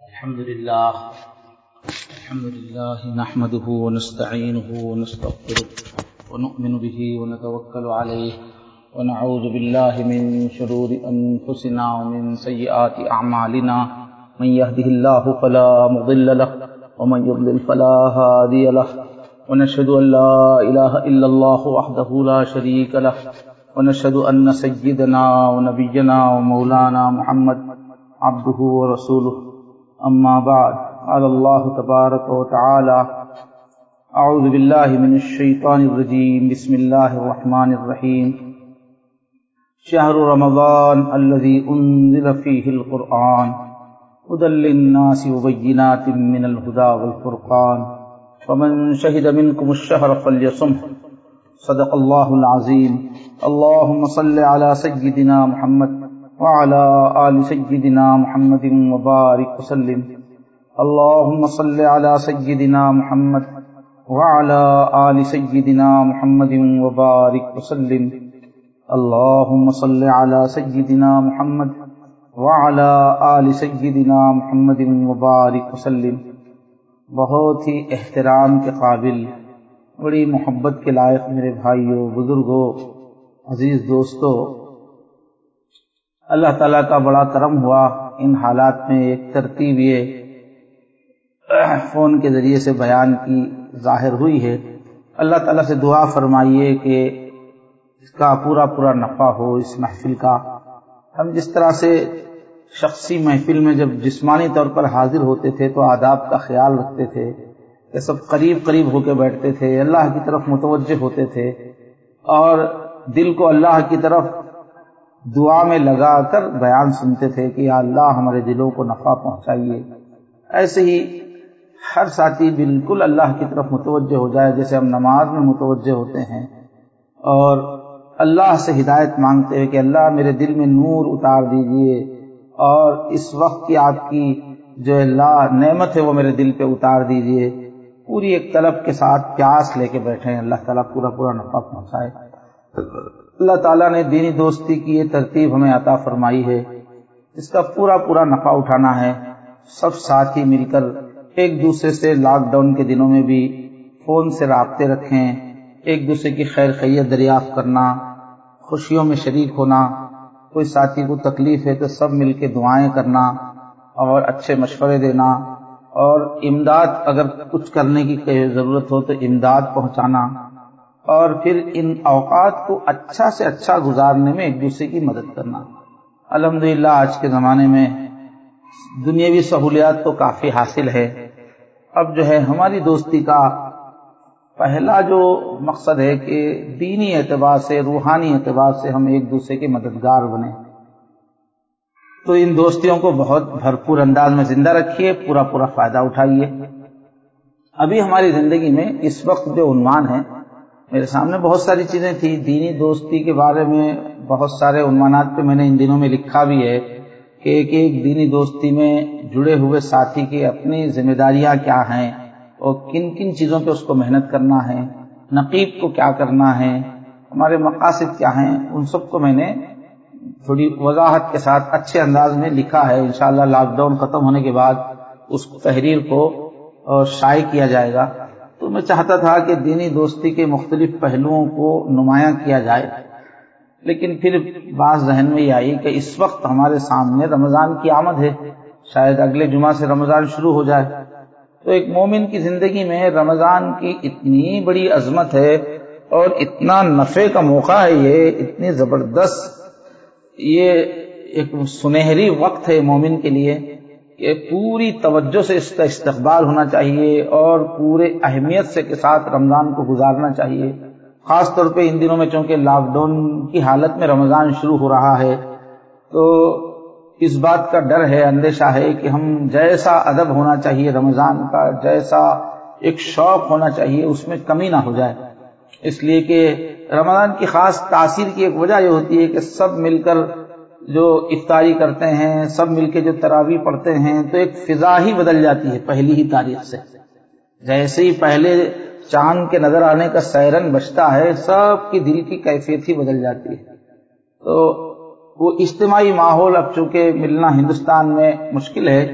الحمد لله نحمده ونستعينه ونستغفره ونؤمن به ونتوكل عليه ونعوذ بالله من شرور أنفسنا ومن سيئات أعمالنا من يهده الله فلا مضل له ومن يضلل فلا هادي له ونشهد أن لا إله إلا الله وحده لا شريك له ونشهد أن سيدنا ونبينا ومولانا محمد عبده ورسوله أما بعد قال الله تبارك وتعالى أعوذ بالله من الشيطان الرجيم بسم الله الرحمن الرحيم شهر رمضان الذي أنزل فيه القرآن هدى للناس وبينات من الهدى والفرقان فمن شهد منكم الشهر فليصمه صدق الله العظيم اللهم صل على سيدنا محمد وعلى آل سيدنا محمد وبارك وسلم اللهم صل على سيدنا محمد وعلى آل سيدنا محمد وبارك وسلم اللهم صل على سيدنا محمد وعلى آل سيدنا محمد وبارك وسلم۔ بہت ہی احترام کے قابل، بڑی محبت کے لائق میرے بھائیوں، بزرگوں، عزیز دوستوں، اللہ تعالیٰ کا بڑا کرم ہوا ان حالات میں ایک ترتیب یہ فون کے ذریعے سے بیان کی ظاہر ہوئی ہے۔ اللہ تعالیٰ سے دعا فرمائیے کہ اس کا پورا نفع ہو اس محفل کا۔ ہم جس طرح سے شخصی محفل میں جب جسمانی طور پر حاضر ہوتے تھے تو آداب کا خیال رکھتے تھے کہ سب قریب ہو کے بیٹھتے تھے، اللہ کی طرف متوجہ ہوتے تھے اور دل کو اللہ کی طرف دعا میں لگا کر بیان سنتے تھے کہ یا اللہ ہمارے دلوں کو نفع پہنچائیے۔ ایسے ہی ہر ساتھی بالکل اللہ کی طرف متوجہ ہو جائے جیسے ہم نماز میں متوجہ ہوتے ہیں اور اللہ سے ہدایت مانگتے ہیں کہ اللہ میرے دل میں نور اتار دیجئے اور اس وقت کی آپ کی جو اللہ نعمت ہے وہ میرے دل پہ اتار دیجئے۔ پوری ایک طلب کے ساتھ پیاس لے کے بیٹھے، اللہ تعالیٰ پورا نفع پہنچائے۔ اللہ تعالیٰ نے دینی دوستی کی یہ ترتیب ہمیں عطا فرمائی ہے، اس کا پورا نفع اٹھانا ہے۔ سب ساتھی مل کر ایک دوسرے سے لاک ڈاؤن کے دنوں میں بھی فون سے رابطے رکھیں، ایک دوسرے کی خیر خیریت دریافت کرنا، خوشیوں میں شریک ہونا، کوئی ساتھی کو تکلیف ہے تو سب مل کے دعائیں کرنا اور اچھے مشورے دینا اور امداد اگر کچھ کرنے کی ضرورت ہو تو امداد پہنچانا اور پھر ان اوقات کو اچھا سے اچھا گزارنے میں ایک دوسرے کی مدد کرنا۔ الحمدللہ آج کے زمانے میں دنیاوی سہولیات تو کافی حاصل ہے، اب جو ہے ہماری دوستی کا پہلا جو مقصد ہے کہ دینی اعتبار سے، روحانی اعتبار سے ہم ایک دوسرے کے مددگار بنیں۔ تو ان دوستیوں کو بہت بھرپور انداز میں زندہ رکھیے، پورا فائدہ اٹھائیے۔ ابھی ہماری زندگی میں اس وقت جو عنوان ہے، میرے سامنے بہت ساری چیزیں تھی دینی دوستی کے بارے میں، بہت سارے عنوانات پہ میں نے ان دنوں میں لکھا بھی ہے کہ ایک دینی دوستی میں جڑے ہوئے ساتھی کی اپنی ذمہ داریاں کیا ہیں اور کن چیزوں پہ اس کو محنت کرنا ہے، نقیب کو کیا کرنا ہے، ہمارے مقاصد کیا ہیں، ان سب کو میں نے تھوڑی وضاحت کے ساتھ اچھے انداز میں لکھا ہے۔ انشاءاللہ لاک ڈاؤن ختم ہونے کے بعد اس تحریر کو شائع کیا جائے گا۔ تو میں چاہتا تھا کہ دینی دوستی کے مختلف پہلوؤں کو نمایاں کیا جائے، لیکن پھر بات ذہن میں یہ آئی کہ اس وقت ہمارے سامنے رمضان کی آمد ہے، شاید اگلے جمعہ سے رمضان شروع ہو جائے، تو ایک مومن کی زندگی میں رمضان کی اتنی بڑی عظمت ہے اور اتنا نفع کا موقع ہے، یہ اتنی زبردست، یہ ایک سنہری وقت ہے مومن کے لیے کہ پوری توجہ سے اس کا استقبال ہونا چاہیے اور پورے اہمیت سے کے ساتھ رمضان کو گزارنا چاہیے۔ خاص طور پہ ان دنوں میں چونکہ لاک ڈاؤن کی حالت میں رمضان شروع ہو رہا ہے تو اس بات کا ڈر ہے، اندیشہ ہے کہ ہم جیسا ادب ہونا چاہیے رمضان کا، جیسا ایک شوق ہونا چاہیے، اس میں کمی نہ ہو جائے۔ اس لیے کہ رمضان کی خاص تاثیر کی ایک وجہ یہ ہوتی ہے کہ سب مل کر جو افطاری کرتے ہیں، سب مل کے جو تراویح پڑھتے ہیں تو ایک فضا ہی بدل جاتی ہے پہلی ہی تاریخ سے۔ جیسے ہی پہلے چاند کے نظر آنے کا سیرن بجتا ہے، سب کی دل کی کیفیت ہی بدل جاتی ہے۔ تو وہ اجتماعی ماحول اب چونکہ ملنا ہندوستان میں مشکل ہے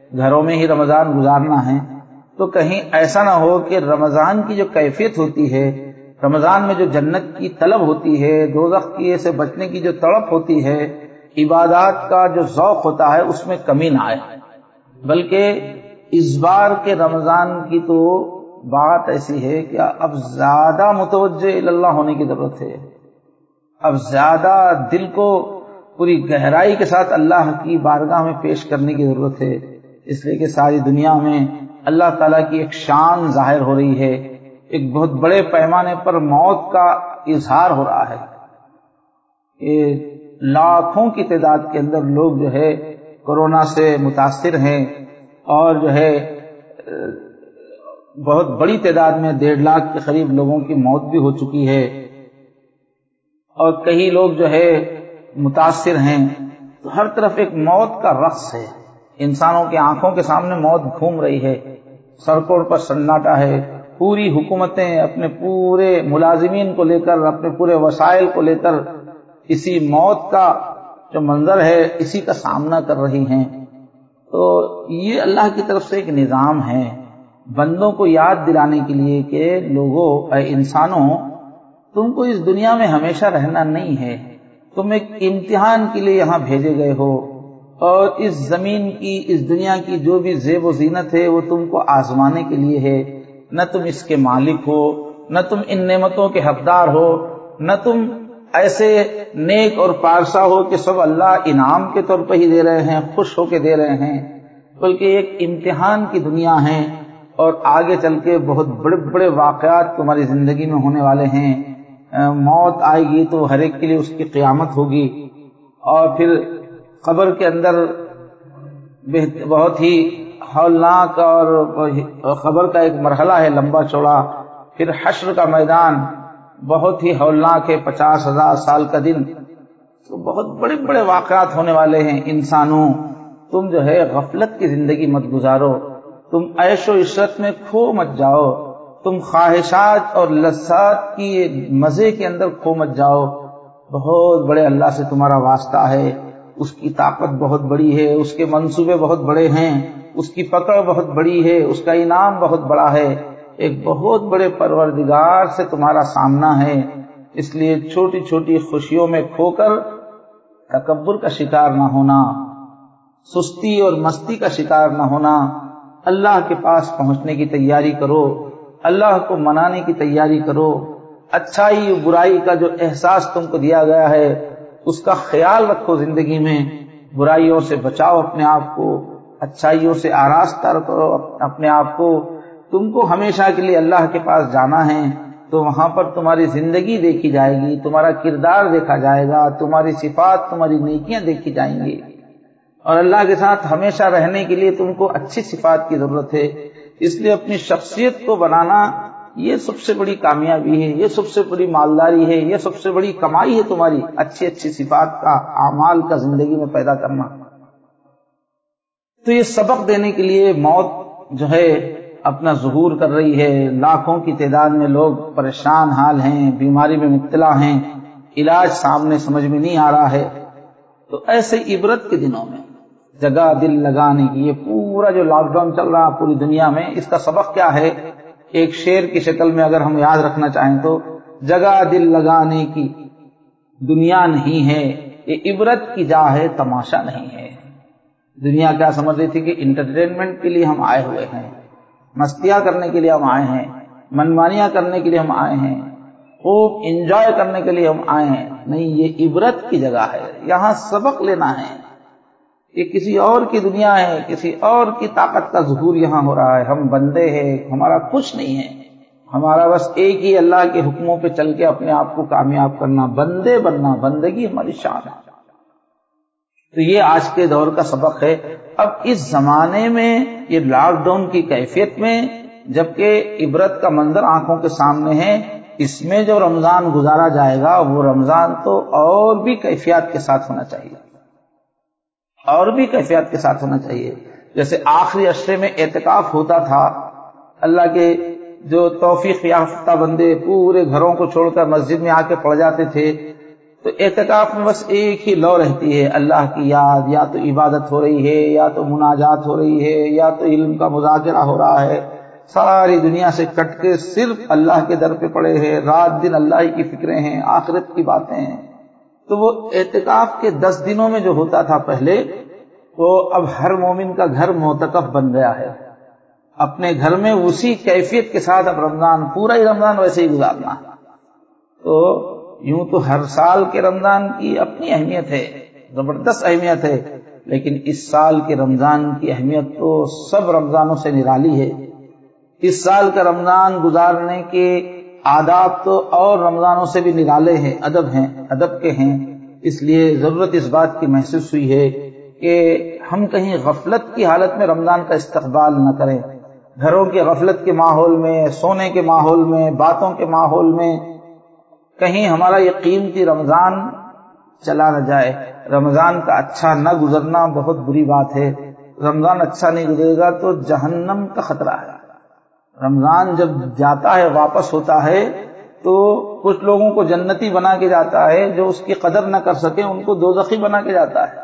گھروں میں ہی رمضان گزارنا ہے، تو کہیں ایسا نہ ہو کہ رمضان کی جو کیفیت ہوتی ہے، رمضان میں جو جنت کی طلب ہوتی ہے، دوزخ کی سے بچنے کی جو تڑپ ہوتی ہے، عبادات کا جو ذوق ہوتا ہے، اس میں کمی نہ آئے، بلکہ اس بار کے رمضان کی تو بات ایسی ہے کہ اب زیادہ متوجہ اللہ ہونے کی ضرورت ہے، اب زیادہ دل کو پوری گہرائی کے ساتھ اللہ کی بارگاہ میں پیش کرنے کی ضرورت ہے، اس لیے کہ ساری دنیا میں اللہ تعالیٰ کی ایک شان ظاہر ہو رہی ہے، ایک بہت بڑے پیمانے پر موت کا اظہار ہو رہا ہے کہ لاکھوں کی تعداد کے اندر لوگ جو ہے کورونا سے متاثر ہیں، اور جو ہے بہت بڑی تعداد میں 1.5 لاکھ کے قریب لوگوں کی موت بھی ہو چکی ہے، اور کئی لوگ جو ہے متاثر ہیں، تو ہر طرف ایک موت کا رقص ہے، انسانوں کی آنکھوں کے سامنے موت گھوم رہی ہے، سڑکوں پر سناٹا ہے، پوری حکومتیں اپنے پورے ملازمین کو لے کر، اپنے پورے وسائل کو لے کر اسی موت کا جو منظر ہے اسی کا سامنا کر رہی ہیں۔ تو یہ اللہ کی طرف سے ایک نظام ہے بندوں کو یاد دلانے کے لیے کہ لوگوں، اے انسانوں، تم کو اس دنیا میں ہمیشہ رہنا نہیں ہے، تم ایک امتحان کے لیے یہاں بھیجے گئے ہو، اور اس زمین کی، اس دنیا کی جو بھی زیب و زینت ہے وہ تم کو آزمانے کے لیے ہے، نہ تم اس کے مالک ہو، نہ تم ان نعمتوں کے حقدار ہو، نہ تم ایسے نیک اور پارسا ہو کہ سب اللہ انعام کے طور پہ ہی دے رہے ہیں، خوش ہو کے دے رہے ہیں، بلکہ ایک امتحان کی دنیا ہے، اور آگے چل کے بہت بڑے بڑے واقعات تمہاری زندگی میں ہونے والے ہیں۔ موت آئے گی تو ہر ایک کے لیے اس کی قیامت ہوگی، اور پھر قبر کے اندر بہت ہی ہولناک اور قبر کا ایک مرحلہ ہے لمبا چوڑا، پھر حشر کا میدان بہت ہی ہولناک ہے، 50,000 سال کا دن، تو بہت بڑے بڑے واقعات ہونے والے ہیں۔ انسانوں، تم جو ہے غفلت کی زندگی مت گزارو، تم عیش و عشرت میں کھو مت جاؤ، تم خواہشات اور لذات کی مزے کے اندر کھو مت جاؤ، بہت بڑے اللہ سے تمہارا واسطہ ہے، اس کی طاقت بہت بڑی ہے، اس کے منصوبے بہت بڑے ہیں، اس کی پکڑ بہت بڑی ہے، اس کا انعام بہت بڑا ہے، ایک بہت بڑے پروردگار سے تمہارا سامنا ہے، اس لیے چھوٹی چھوٹی خوشیوں میں کھو کر تکبر کا شکار نہ ہونا، سستی اور مستی کا شکار نہ ہونا، اللہ کے پاس پہنچنے کی تیاری کرو، اللہ کو منانے کی تیاری کرو، اچھائی و برائی کا جو احساس تم کو دیا گیا ہے اس کا خیال رکھو، زندگی میں برائیوں سے بچاؤ اپنے آپ کو، اچھائیوں سے آراستہ کرو اپنے آپ کو۔ تم کو ہمیشہ کے لیے اللہ کے پاس جانا ہے، تو وہاں پر تمہاری زندگی دیکھی جائے گی، تمہارا کردار دیکھا جائے گا، تمہاری صفات، تمہاری نیکیاں دیکھی جائیں گی، اور اللہ کے ساتھ ہمیشہ رہنے کے لیے تم کو اچھی صفات کی ضرورت ہے۔ اس لیے اپنی شخصیت کو بنانا یہ سب سے بڑی کامیابی ہے، یہ سب سے بڑی مالداری ہے، یہ سب سے بڑی کمائی ہے، تمہاری اچھی اچھی صفات کا، اعمال کا زندگی میں پیدا کرنا۔ تو یہ سبق دینے کے لیے موت جو ہے اپنا ظہور کر رہی ہے، لاکھوں کی تعداد میں لوگ پریشان حال ہیں، بیماری میں مبتلا ہیں، علاج سامنے سمجھ میں نہیں آ رہا ہے۔ تو ایسے عبرت کے دنوں میں جگہ دل لگانے کی، یہ پورا جو لاک ڈاؤن چل رہا پوری دنیا میں، اس کا سبق کیا ہے؟ ایک شعر کی شکل میں اگر ہم یاد رکھنا چاہیں تو، جگہ دل لگانے کی دنیا نہیں ہے، یہ عبرت کی جا ہے، تماشا نہیں ہے۔ دنیا کیا سمجھ رہی تھی کہ انٹرٹینمنٹ کے لیے ہم آئے ہوئے ہیں، مستیاں کرنے کے لیے ہم آئے ہیں، منمانیاں کرنے کے لیے ہم آئے ہیں، خوب انجوائے کرنے کے لیے ہم آئے ہیں، نہیں، یہ عبرت کی جگہ ہے، یہاں سبق لینا ہے۔ یہ کسی اور کی دنیا ہے، کسی اور کی طاقت کا ظہور یہاں ہو رہا ہے، ہم بندے ہیں، ہمارا کچھ نہیں ہے، ہمارا بس ایک ہی اللہ کے حکموں پہ چل کے اپنے آپ کو کامیاب کرنا، بندے بننا، بندگی ہماری شان ہے۔ تو یہ آج کے دور کا سبق ہے۔ اب اس زمانے میں یہ لاک ڈاؤن کی کیفیت میں، جبکہ عبرت کا منظر آنکھوں کے سامنے ہے، اس میں جو رمضان گزارا جائے گا وہ رمضان تو اور بھی کیفیات کے ساتھ ہونا چاہیے، اور بھی کیفیات کے ساتھ ہونا چاہیے۔ جیسے آخری عشرے میں اعتکاف ہوتا تھا، اللہ کے جو توفیق یافتہ بندے پورے گھروں کو چھوڑ کر مسجد میں آ کے پڑ جاتے تھے، تو اعتکاف میں بس ایک ہی لو رہتی ہے، اللہ کی یاد، یا تو عبادت ہو رہی ہے، یا تو مناجات ہو رہی ہے، یا تو علم کا مذاکرہ ہو رہا ہے، ساری دنیا سے کٹ کے صرف اللہ کے در پہ پڑے ہیں، رات دن اللہ ہی کی فکریں ہیں، آخرت کی باتیں ہیں۔ تو وہ اعتکاف کے 10 دنوں میں جو ہوتا تھا پہلے، وہ اب ہر مومن کا گھر معتکف بن گیا ہے، اپنے گھر میں اسی کیفیت کے ساتھ اب رمضان، پورا ہی رمضان ویسے ہی گزارنا ہے۔ تو یوں تو ہر سال کے رمضان کی اپنی اہمیت ہے، زبردست اہمیت ہے، لیکن اس سال کے رمضان کی اہمیت تو سب رمضانوں سے نرالی ہے۔ اس سال کا رمضان گزارنے کے آداب تو اور رمضانوں سے بھی نرالے ہیں، ادب کے ہیں۔ اس لیے ضرورت اس بات کی محسوس ہوئی ہے کہ ہم کہیں غفلت کی حالت میں رمضان کا استقبال نہ کریں، گھروں کے غفلت کے ماحول میں، سونے کے ماحول میں، باتوں کے ماحول میں کہیں ہمارا یہ قیمتی رمضان چلا نہ جائے۔ رمضان کا اچھا نہ گزرنا بہت بری بات ہے۔ رمضان اچھا نہیں گزرے گا تو جہنم کا خطرہ ہے۔ رمضان جب جاتا ہے، واپس ہوتا ہے، تو کچھ لوگوں کو جنتی بنا کے جاتا ہے، جو اس کی قدر نہ کر سکے ان کو دوزخی بنا کے جاتا ہے۔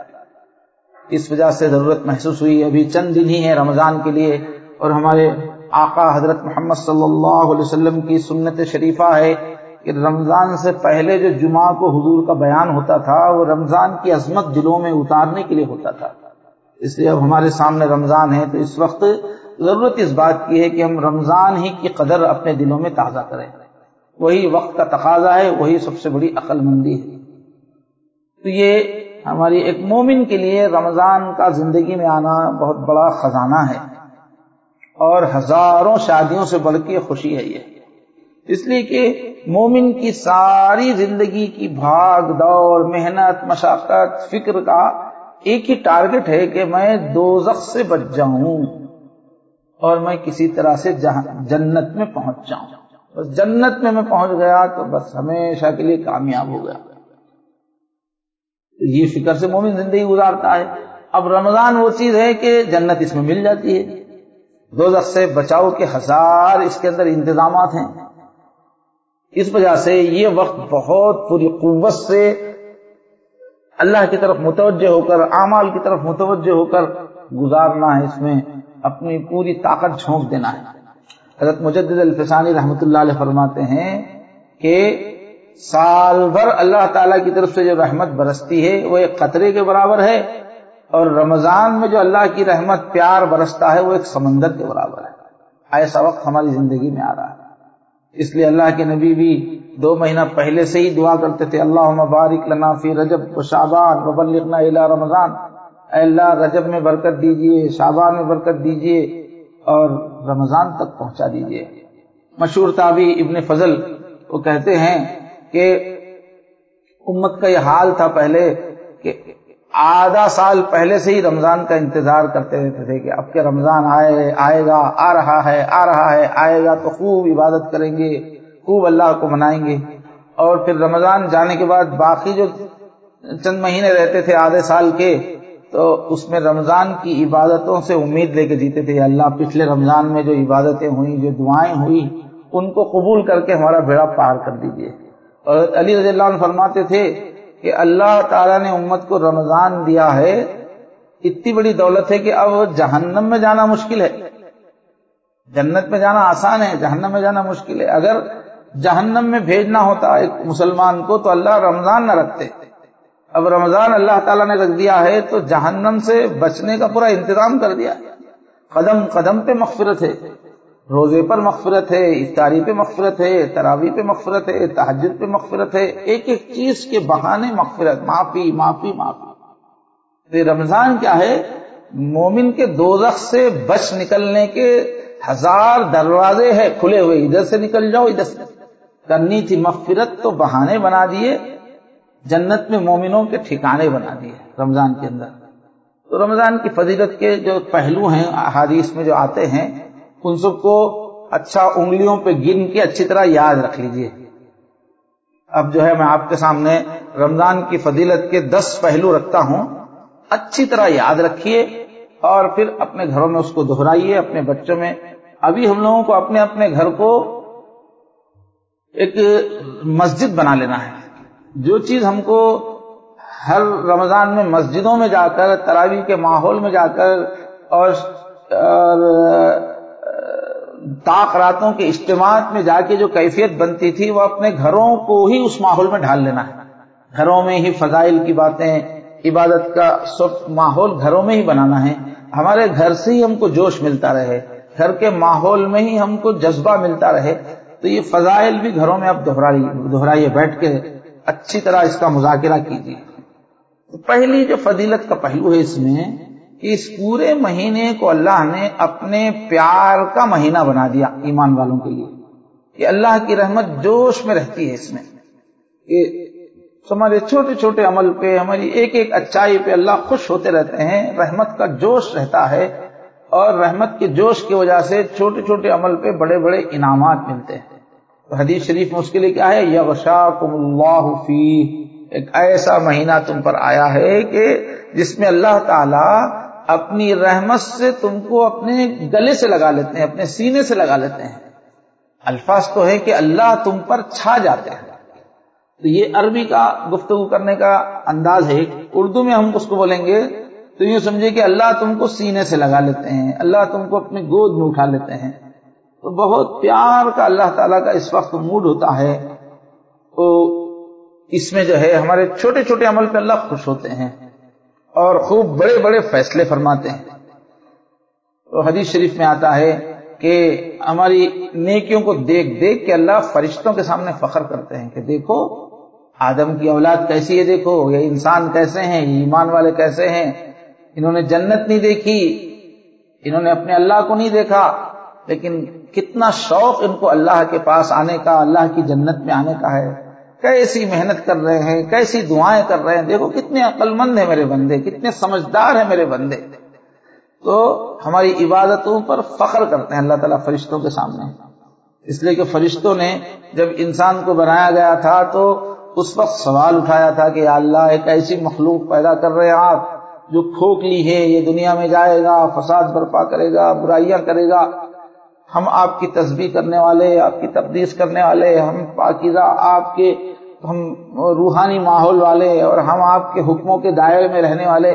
اس وجہ سے ضرورت محسوس ہوئی، ابھی چند دن ہی ہیں رمضان کے لیے، اور ہمارے آقا حضرت محمد صلی اللہ علیہ وسلم کی سنت شریفہ ہے کہ رمضان سے پہلے جو جمعہ کو حضور کا بیان ہوتا تھا، وہ رمضان کی عظمت دلوں میں اتارنے کے لیے ہوتا تھا۔ اس لیے اب ہمارے سامنے رمضان ہے، تو اس وقت ضرورت اس بات کی ہے کہ ہم رمضان ہی کی قدر اپنے دلوں میں تازہ کریں۔ وہی وقت کا تقاضا ہے، وہی سب سے بڑی عقل مندی ہے۔ تو یہ ہماری ایک مومن کے لیے رمضان کا زندگی میں آنا بہت بڑا خزانہ ہے، اور ہزاروں شادیوں سے بڑھ کے خوشی ہے یہ، اس لیے کہ مومن کی ساری زندگی کی بھاگ دوڑ، محنت، مشقت، فکر کا ایک ہی ٹارگٹ ہے کہ میں دوزخ سے بچ جاؤں اور میں کسی طرح سے جنت میں پہنچ جاؤں۔ بس جنت میں پہنچ گیا تو بس ہمیشہ کے لیے کامیاب ہو گیا۔ یہ فکر سے مومن زندگی گزارتا ہے۔ اب رمضان وہ چیز ہے کہ جنت اس میں مل جاتی ہے، دوزخ سے بچاؤ کے ہزار اس کے اندر انتظامات ہیں۔ اس وجہ سے یہ وقت بہت پوری قوت سے اللہ کی طرف متوجہ ہو کر، اعمال کی طرف متوجہ ہو کر گزارنا ہے، اس میں اپنی پوری طاقت جھونک دینا ہے۔ حضرت مجدد الفسانی رحمۃ اللہ علیہ فرماتے ہیں کہ سال بھر اللہ تعالیٰ کی طرف سے جو رحمت برستی ہے وہ ایک قطرے کے برابر ہے، اور رمضان میں جو اللہ کی رحمت پیار برستا ہے وہ ایک سمندر کے برابر ہے۔ ایسا وقت ہماری زندگی میں آ رہا ہے۔ اس لیے اللہ کے نبی بھی 2 مہینہ پہلے سے ہی دعا کرتے تھے، اللہم بارک لنا فی رجب و شعبان وبلغنا الی رمضان، اے اللہ رجب میں برکت دیجئے، شعبان میں برکت دیجئے، اور رمضان تک پہنچا دیجئے۔ مشہور تابعی ابن فضل وہ کہتے ہیں کہ امت کا یہ حال تھا پہلے کہ آدھا سال پہلے سے ہی رمضان کا انتظار کرتے رہتے تھے کہ اب کہ رمضان آئے گا، آ رہا ہے، آئے گا تو خوب عبادت کریں گے، خوب اللہ کو منائیں گے۔ اور پھر رمضان جانے کے بعد باقی جو چند مہینے رہتے تھے آدھے سال کے، تو اس میں رمضان کی عبادتوں سے امید لے کے جیتے تھے، اللہ پچھلے رمضان میں جو عبادتیں ہوئیں، جو دعائیں ہوئی، ان کو قبول کر کے ہمارا بیڑا پار کر دیجئے۔ اور علی رضی اللہ عنہ فرماتے تھے کہ اللہ تعالیٰ نے امت کو رمضان دیا ہے، اتنی بڑی دولت ہے کہ اب جہنم میں جانا مشکل ہے۔ جنت میں جانا آسان ہے، جہنم میں جانا مشکل ہے۔ اگر جہنم میں بھیجنا ہوتا ایک مسلمان کو تو اللہ رمضان نہ رکھتے۔ اب رمضان اللہ تعالیٰ نے رکھ دیا ہے تو جہنم سے بچنے کا پورا انتظام کر دیا۔ قدم قدم پہ مغفرت ہے، روزے پر مغفرت ہے، افطاری پہ مغفرت ہے، تراویح پہ مغفرت ہے، تہجد پہ مغفرت ہے، ایک ایک چیز کے بہانے مغفرت، معافی معافی معافی۔ رمضان کیا ہے؟ مومن کے دوزخ سے بچ نکلنے کے ہزار دروازے ہیں کھلے ہوئے، ادھر سے نکل جاؤ، ادھر سے کرنی تھی مغفرت تو بہانے بنا دیے، جنت میں مومنوں کے ٹھکانے بنا دیے رمضان کے اندر۔ تو رمضان کی فضیلت کے جو پہلو ہیں احادیث میں جو آتے ہیں، ان سب کو اچھا انگلیوں پہ گن کے اچھی طرح یاد رکھ لیجئے۔ اب جو ہے میں آپ کے سامنے رمضان کی فضیلت کے 10 پہلو رکھتا ہوں، اچھی طرح یاد رکھیے اور پھر اپنے گھروں میں اس کو دہرائیے، اپنے بچوں میں۔ ابھی ہم لوگوں کو اپنے اپنے گھر کو ایک مسجد بنا لینا ہے، جو چیز ہم کو ہر رمضان میں مسجدوں میں جا کر تراویح کے ماحول میں جا کر اور طاق راتوں کے اجتماعات میں جا کے جو کیفیت بنتی تھی وہ اپنے گھروں کو ہی اس ماحول میں ڈھال لینا ہے. گھروں میں ہی فضائل کی باتیں، عبادت کا سب ماحول گھروں میں ہی بنانا ہے. ہمارے گھر سے ہی ہم کو جوش ملتا رہے، گھر کے ماحول میں ہی ہم کو جذبہ ملتا رہے. تو یہ فضائل بھی گھروں میں اب دہرائیے، بیٹھ کے اچھی طرح اس کا مذاکرہ کیجیے. پہلی جو فضیلت کا پہلو ہے اس میں کہ اس پورے مہینے کو اللہ نے اپنے پیار کا مہینہ بنا دیا ایمان والوں کے لیے، کہ اللہ کی رحمت جوش میں رہتی ہے اس میں، کہ ہمارے چھوٹے چھوٹے عمل پہ، ہماری ایک ایک اچائی پہ اللہ خوش ہوتے رہتے ہیں، رحمت کا جوش رہتا ہے، اور رحمت کے جوش کی وجہ سے چھوٹے چھوٹے عمل پہ بڑے بڑے انعامات ملتے ہیں. تو حدیث شریف میں اس کے لیے کیا ہے؟ یغشاکم اللہ فیہ، ایک ایسا مہینہ تم پر آیا ہے کہ جس میں اللہ تعالی اپنی رحمت سے تم کو اپنے گلے سے لگا لیتے ہیں، اپنے سینے سے لگا لیتے ہیں. الفاظ تو ہے کہ اللہ تم پر چھا جاتے ہیں. تو یہ عربی کا گفتگو کرنے کا انداز ہے. اردو میں ہم اس کو بولیں گے تو یوں سمجھے کہ اللہ تم کو سینے سے لگا لیتے ہیں، اللہ تم کو اپنی گود میں اٹھا لیتے ہیں. تو بہت پیار کا اللہ تعالیٰ کا اس وقت موڈ ہوتا ہے. تو اس میں جو ہے ہمارے چھوٹے چھوٹے عمل پہ اللہ خوش ہوتے ہیں اور خوب بڑے بڑے فیصلے فرماتے ہیں. تو حدیث شریف میں آتا ہے کہ ہماری نیکیوں کو دیکھ دیکھ کے اللہ فرشتوں کے سامنے فخر کرتے ہیں کہ دیکھو آدم کی اولاد کیسی ہے، دیکھو یہ انسان کیسے ہیں، یہ ایمان والے کیسے ہیں، انہوں نے جنت نہیں دیکھی، انہوں نے اپنے اللہ کو نہیں دیکھا، لیکن کتنا شوق ان کو اللہ کے پاس آنے کا، اللہ کی جنت میں آنے کا ہے. کیسی محنت کر رہے ہیں، کیسی دعائیں کر رہے ہیں، دیکھو کتنے عقل مند ہیں میرے بندے، کتنے سمجھدار ہیں میرے بندے. تو ہماری عبادتوں پر فخر کرتے ہیں اللہ تعالیٰ فرشتوں کے سامنے. اس لیے کہ فرشتوں نے جب انسان کو بنایا گیا تھا تو اس وقت سوال اٹھایا تھا کہ یا اللہ ایک ایسی مخلوق پیدا کر رہے ہیں آپ جو کھوکھلی ہے، یہ دنیا میں جائے گا، فساد برپا کرے گا، برائیاں کرے گا. ہم آپ کی تسبیح کرنے والے، آپ کی تقدیس کرنے والے، ہم پاکیزہ آپ کے، ہم روحانی ماحول والے، اور ہم آپ کے حکموں کے دائرے میں رہنے والے،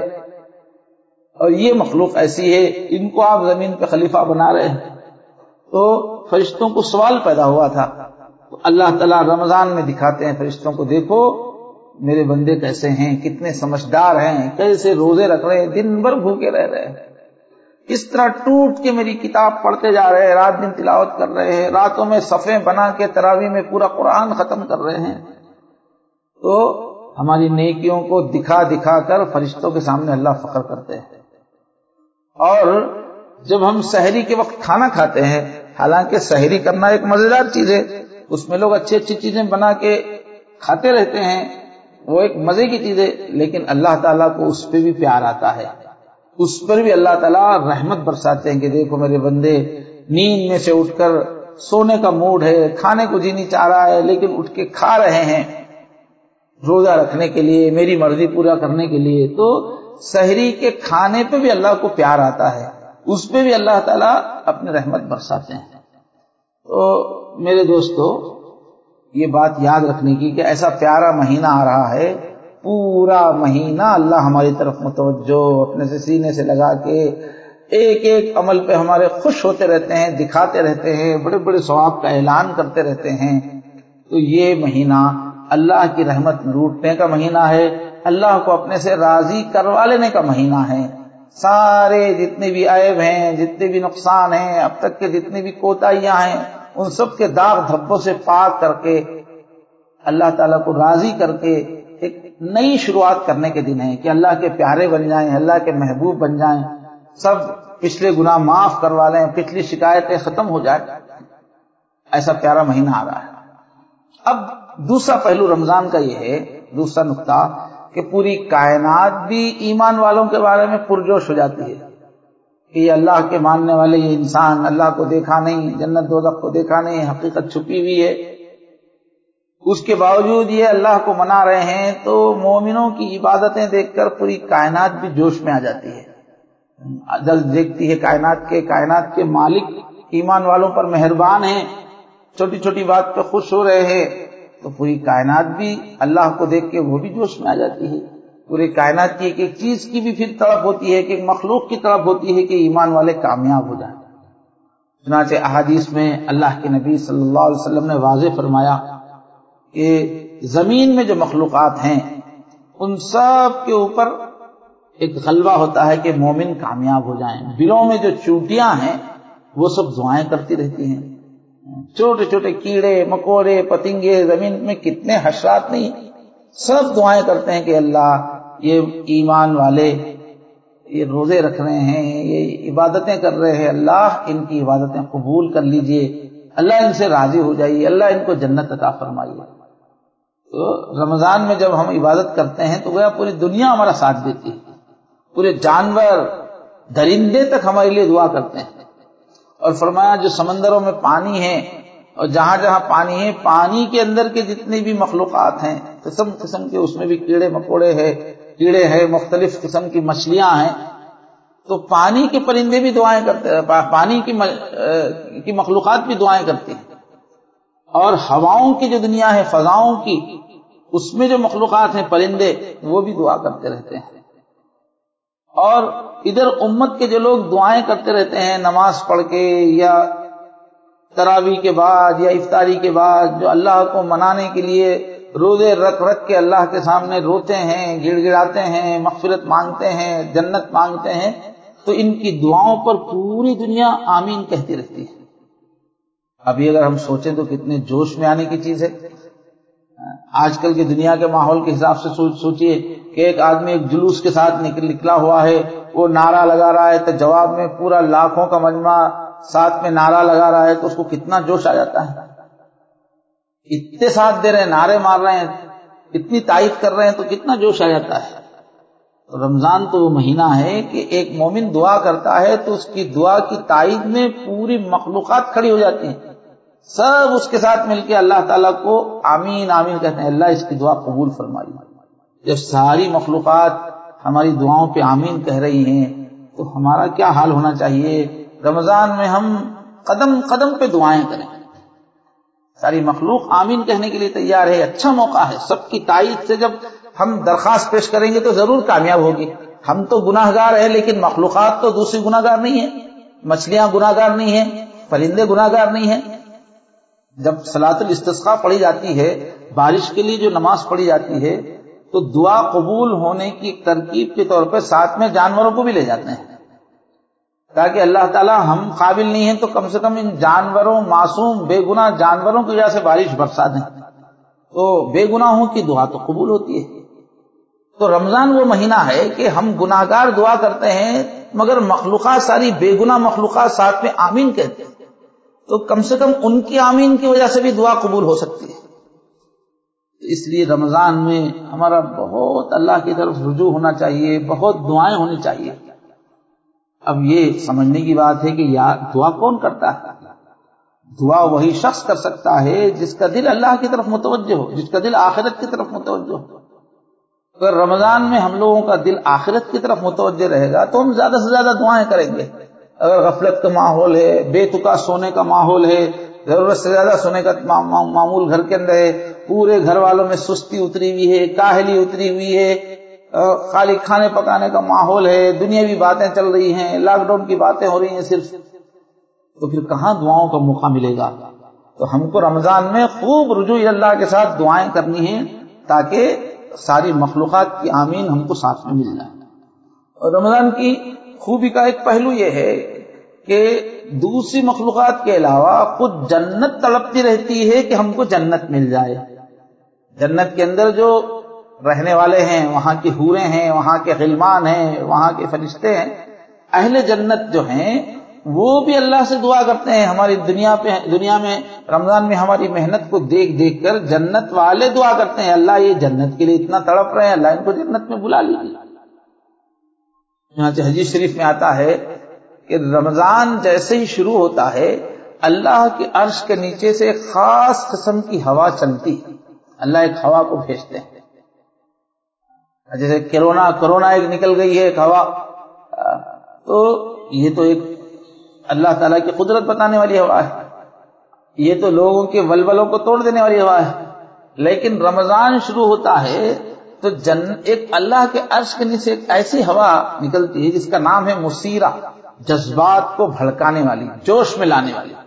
اور یہ مخلوق ایسی ہے، ان کو آپ زمین پہ خلیفہ بنا رہے ہیں. تو فرشتوں کو سوال پیدا ہوا تھا. تو اللہ تعالیٰ رمضان میں دکھاتے ہیں فرشتوں کو، دیکھو میرے بندے کیسے ہیں، کتنے سمجھدار ہیں، کیسے روزے رکھ رہے ہیں، دن بھر بھوکے رہ رہے ہیں، اس طرح ٹوٹ کے میری کتاب پڑھتے جا رہے ہیں، رات دن تلاوت کر رہے ہیں، راتوں میں صفیں بنا کے تراویح میں پورا قرآن ختم کر رہے ہیں. تو ہماری نیکیوں کو دکھا دکھا کر فرشتوں کے سامنے اللہ فخر کرتے ہیں. اور جب ہم سحری کے وقت کھانا کھاتے ہیں، حالانکہ سحری کرنا ایک مزیدار چیز ہے، اس میں لوگ اچھی اچھی چیزیں بنا کے کھاتے رہتے ہیں، وہ ایک مزے کی چیز ہے، لیکن اللہ تعالیٰ کو اس پہ بھی پیار آتا ہے، اس پر بھی اللہ تعالیٰ رحمت برساتے ہیں کہ دیکھو میرے بندے نیند میں سے اٹھ کر، سونے کا موڈ ہے، کھانے کو جی نہیں چاہ رہا ہے، لیکن اٹھ کے کھا رہے ہیں روزہ رکھنے کے لیے، میری مرضی پورا کرنے کے لیے. تو سحری کے کھانے پہ بھی اللہ کو پیار آتا ہے، اس پہ بھی اللہ تعالیٰ اپنی رحمت برساتے ہیں. تو میرے دوستو یہ بات یاد رکھنے کی کہ ایسا پیارا مہینہ آ رہا ہے، پورا مہینہ اللہ ہماری طرف متوجہ، اپنے سے سینے سے لگا کے ایک ایک عمل پہ ہمارے خوش ہوتے رہتے ہیں، دکھاتے رہتے ہیں، بڑے بڑے ثواب کا اعلان کرتے رہتے ہیں. تو یہ مہینہ اللہ کی رحمت لوٹنے کا مہینہ ہے، اللہ کو اپنے سے راضی کروا لینے کا مہینہ ہے. سارے جتنے بھی عیب ہیں، جتنے بھی نقصان ہیں، اب تک کے جتنی بھی کوتاہیاں ہیں، ان سب کے داغ دھبوں سے پاک کر کے اللہ تعالیٰ کو راضی کر کے ایک نئی شروعات کرنے کے دن ہے کہ اللہ کے پیارے بن جائیں، اللہ کے محبوب بن جائیں، سب پچھلے گناہ معاف کروا لیں، پچھلی شکایتیں ختم ہو جائیں. ایسا پیارا مہینہ آ رہا ہے. اب دوسرا پہلو رمضان کا یہ ہے، دوسرا نقطہ، کہ پوری کائنات بھی ایمان والوں کے بارے میں پرجوش ہو جاتی ہے کہ یہ اللہ کے ماننے والے، یہ انسان اللہ کو دیکھا نہیں، جنت دوزخ کو دیکھا نہیں، حقیقت چھپی ہوئی ہے، اس کے باوجود یہ اللہ کو منا رہے ہیں. تو مومنوں کی عبادتیں دیکھ کر پوری کائنات بھی جوش میں آ جاتی ہے، دیکھتی ہے کائنات کے مالک ایمان والوں پر مہربان ہیں، چھوٹی چھوٹی بات پہ خوش ہو رہے ہیں، تو پوری کائنات بھی اللہ کو دیکھ کے وہ بھی جوش میں آ جاتی ہے. پورے کائنات کی ایک ایک چیز کی بھی پھر طرف ہوتی ہے کہ ایک مخلوق کی طرف ہوتی ہے کہ ایمان والے کامیاب ہو جائیں. چنانچہ احادیث میں اللہ کے نبی صلی اللہ علیہ وسلم نے واضح فرمایا کہ زمین میں جو مخلوقات ہیں ان سب کے اوپر ایک غلبہ ہوتا ہے کہ مومن کامیاب ہو جائیں. بلوں میں جو چونٹیاں ہیں وہ سب دعائیں کرتی رہتی ہیں. چھوٹے چھوٹے کیڑے مکوڑے پتنگے زمین میں کتنے حشرات نہیں, سب دعائیں کرتے ہیں کہ اللہ یہ ایمان والے یہ روزے رکھ رہے ہیں, یہ عبادتیں کر رہے ہیں, اللہ ان کی عبادتیں قبول کر لیجئے, اللہ ان سے راضی ہو جائیے, اللہ ان کو جنت عطا فرمائیے. تو رمضان میں جب ہم عبادت کرتے ہیں تو گویا پوری دنیا ہمارا ساتھ دیتی ہے, پورے جانور درندے تک ہمارے لیے دعا کرتے ہیں. اور فرمایا جو سمندروں میں پانی ہے اور جہاں جہاں پانی ہے, پانی کے اندر کے جتنی بھی مخلوقات ہیں قسم قسم کے, اس میں بھی کیڑے مکوڑے ہیں, مختلف قسم کی مچھلیاں ہیں, تو پانی کے پرندے بھی دعائیں کرتے ہیں, پانی کی مخلوقات بھی دعائیں کرتی ہیں. اور ہواؤں کی جو دنیا ہے, فضاؤں کی, اس میں جو مخلوقات ہیں پرندے, وہ بھی دعا کرتے رہتے ہیں. اور ادھر امت کے جو لوگ دعائیں کرتے رہتے ہیں نماز پڑھ کے یا تراویح کے بعد یا افطاری کے بعد, جو اللہ کو منانے کے لیے روزے رکھ کے اللہ کے سامنے روتے ہیں, گڑ گڑاتے ہیں, مغفرت مانگتے ہیں, جنت مانگتے ہیں, تو ان کی دعاؤں پر پوری دنیا آمین کہتی رہتی ہے. ابھی اگر ہم سوچیں تو کتنے جوش میں آنے کی چیز ہے. آج کل کی دنیا کے ماحول کے حساب سے سوچئے کہ ایک آدمی ایک جلوس کے ساتھ نکلا ہوا ہے, وہ نعرہ لگا رہا ہے, تو جواب میں پورا لاکھوں کا مجمع ساتھ میں نعرہ لگا رہا ہے, تو اس کو کتنا جوش آ جاتا ہے. اتنے ساتھ دے رہے ہیں, نعرے مار رہے ہیں, اتنی تائید کر رہے ہیں, تو کتنا جوش آ جاتا ہے. تو رمضان تو وہ مہینہ ہے کہ ایک مومن دعا کرتا ہے تو اس کی دعا کی تائید میں پوری مخلوقات کھڑی ہو جاتی ہیں, سب اس کے ساتھ مل کے اللہ تعالیٰ کو آمین آمین کہتے ہیں, اللہ اس کی دعا قبول فرمائے. جب ساری مخلوقات ہماری دعاؤں پہ آمین کہہ رہی ہیں تو ہمارا کیا حال ہونا چاہیے. رمضان میں ہم قدم قدم پہ دعائیں کریں, ساری مخلوق آمین کہنے کے لیے تیار ہے, اچھا موقع ہے. سب کی تائید سے جب ہم درخواست پیش کریں گے تو ضرور کامیاب ہوگی. ہم تو گناہ گار ہیں, لیکن مخلوقات تو دوسری گناہ گار نہیں ہے, مچھلیاں گناہ گار نہیں ہیں, پرندے گناہ گار نہیں ہیں. جب صلاۃ الاستسقاء پڑھی جاتی ہے, بارش کے لیے جو نماز پڑھی جاتی ہے, تو دعا قبول ہونے کی ترکیب کے طور پر ساتھ میں جانوروں کو بھی لے جاتے ہیں, تاکہ اللہ تعالیٰ ہم قابل نہیں ہیں تو کم سے کم ان جانوروں, معصوم بے گناہ جانوروں کی وجہ سے بارش برسا دیں, تو بے گناہوں کی دعا تو قبول ہوتی ہے. تو رمضان وہ مہینہ ہے کہ ہم گناہگار دعا کرتے ہیں, مگر مخلوقات ساری بے گناہ مخلوقات ساتھ میں آمین کہتے ہیں, تو کم سے کم ان کی آمین کی وجہ سے بھی دعا قبول ہو سکتی ہے. اس لیے رمضان میں ہمارا بہت اللہ کی طرف رجوع ہونا چاہیے, بہت دعائیں ہونی چاہیے. اب یہ سمجھنے کی بات ہے کہ دعا کون کرتا ہے. دعا وہی شخص کر سکتا ہے جس کا دل اللہ کی طرف متوجہ ہو, جس کا دل آخرت کی طرف متوجہ ہو. اگر رمضان میں ہم لوگوں کا دل آخرت کی طرف متوجہ رہے گا تو ہم زیادہ سے زیادہ دعائیں کریں گے. اگر غفلت کا ماحول ہے, بے تکا سونے کا ماحول ہے, ضرورت سے زیادہ سونے کا معمول گھر کے اندر ہے, پورے گھر والوں میں سستی اتری ہوئی ہے, کاہلی اتری ہوئی ہے, خالی کھانے پکانے کا ماحول ہے, دنیاوی باتیں چل رہی ہیں, لاک ڈاؤن کی باتیں ہو رہی ہیں صرف, تو پھر کہاں دعاؤں کا موقع ملے گا. تو ہم کو رمضان میں خوب رجوع اللہ کے ساتھ دعائیں کرنی ہیں تاکہ ساری مخلوقات کی آمین ہم کو ساتھ میں مل جائے. اور رمضان کی خوبی کا ایک پہلو یہ ہے کہ دوسری مخلوقات کے علاوہ خود جنت تڑپتی رہتی ہے کہ ہم کو جنت مل جائے. جنت کے اندر جو رہنے والے ہیں, وہاں کی حوریں ہیں, وہاں کے غلمان ہیں, وہاں کے فرشتے ہیں, اہل جنت جو ہیں وہ بھی اللہ سے دعا کرتے ہیں. ہماری دنیا میں رمضان میں ہماری محنت کو دیکھ کر جنت والے دعا کرتے ہیں, اللہ یہ جنت کے لیے اتنا تڑپ رہے ہیں, اللہ ان کو جنت میں بلا لیجیے. چنانچہ حدیث شریف میں آتا ہے کہ رمضان جیسے ہی شروع ہوتا ہے اللہ کے عرش کے نیچے سے ایک خاص قسم کی ہوا چلتی, اللہ ایک ہوا کو بھیجتے ہیں. جیسے کرونا ایک نکل گئی ہے ایک ہوا, تو یہ تو ایک اللہ تعالیٰ کی قدرت بتانے والی ہوا ہے, یہ تو لوگوں کے ولولوں کو توڑ دینے والی ہوا ہے. لیکن رمضان شروع ہوتا ہے تو ایک اللہ کے عرش کے نیچے ایک ایسی ہوا نکلتی ہے جس کا نام ہے مسیرہ، جذبات کو بھڑکانے والی، جوش میں لانے والی.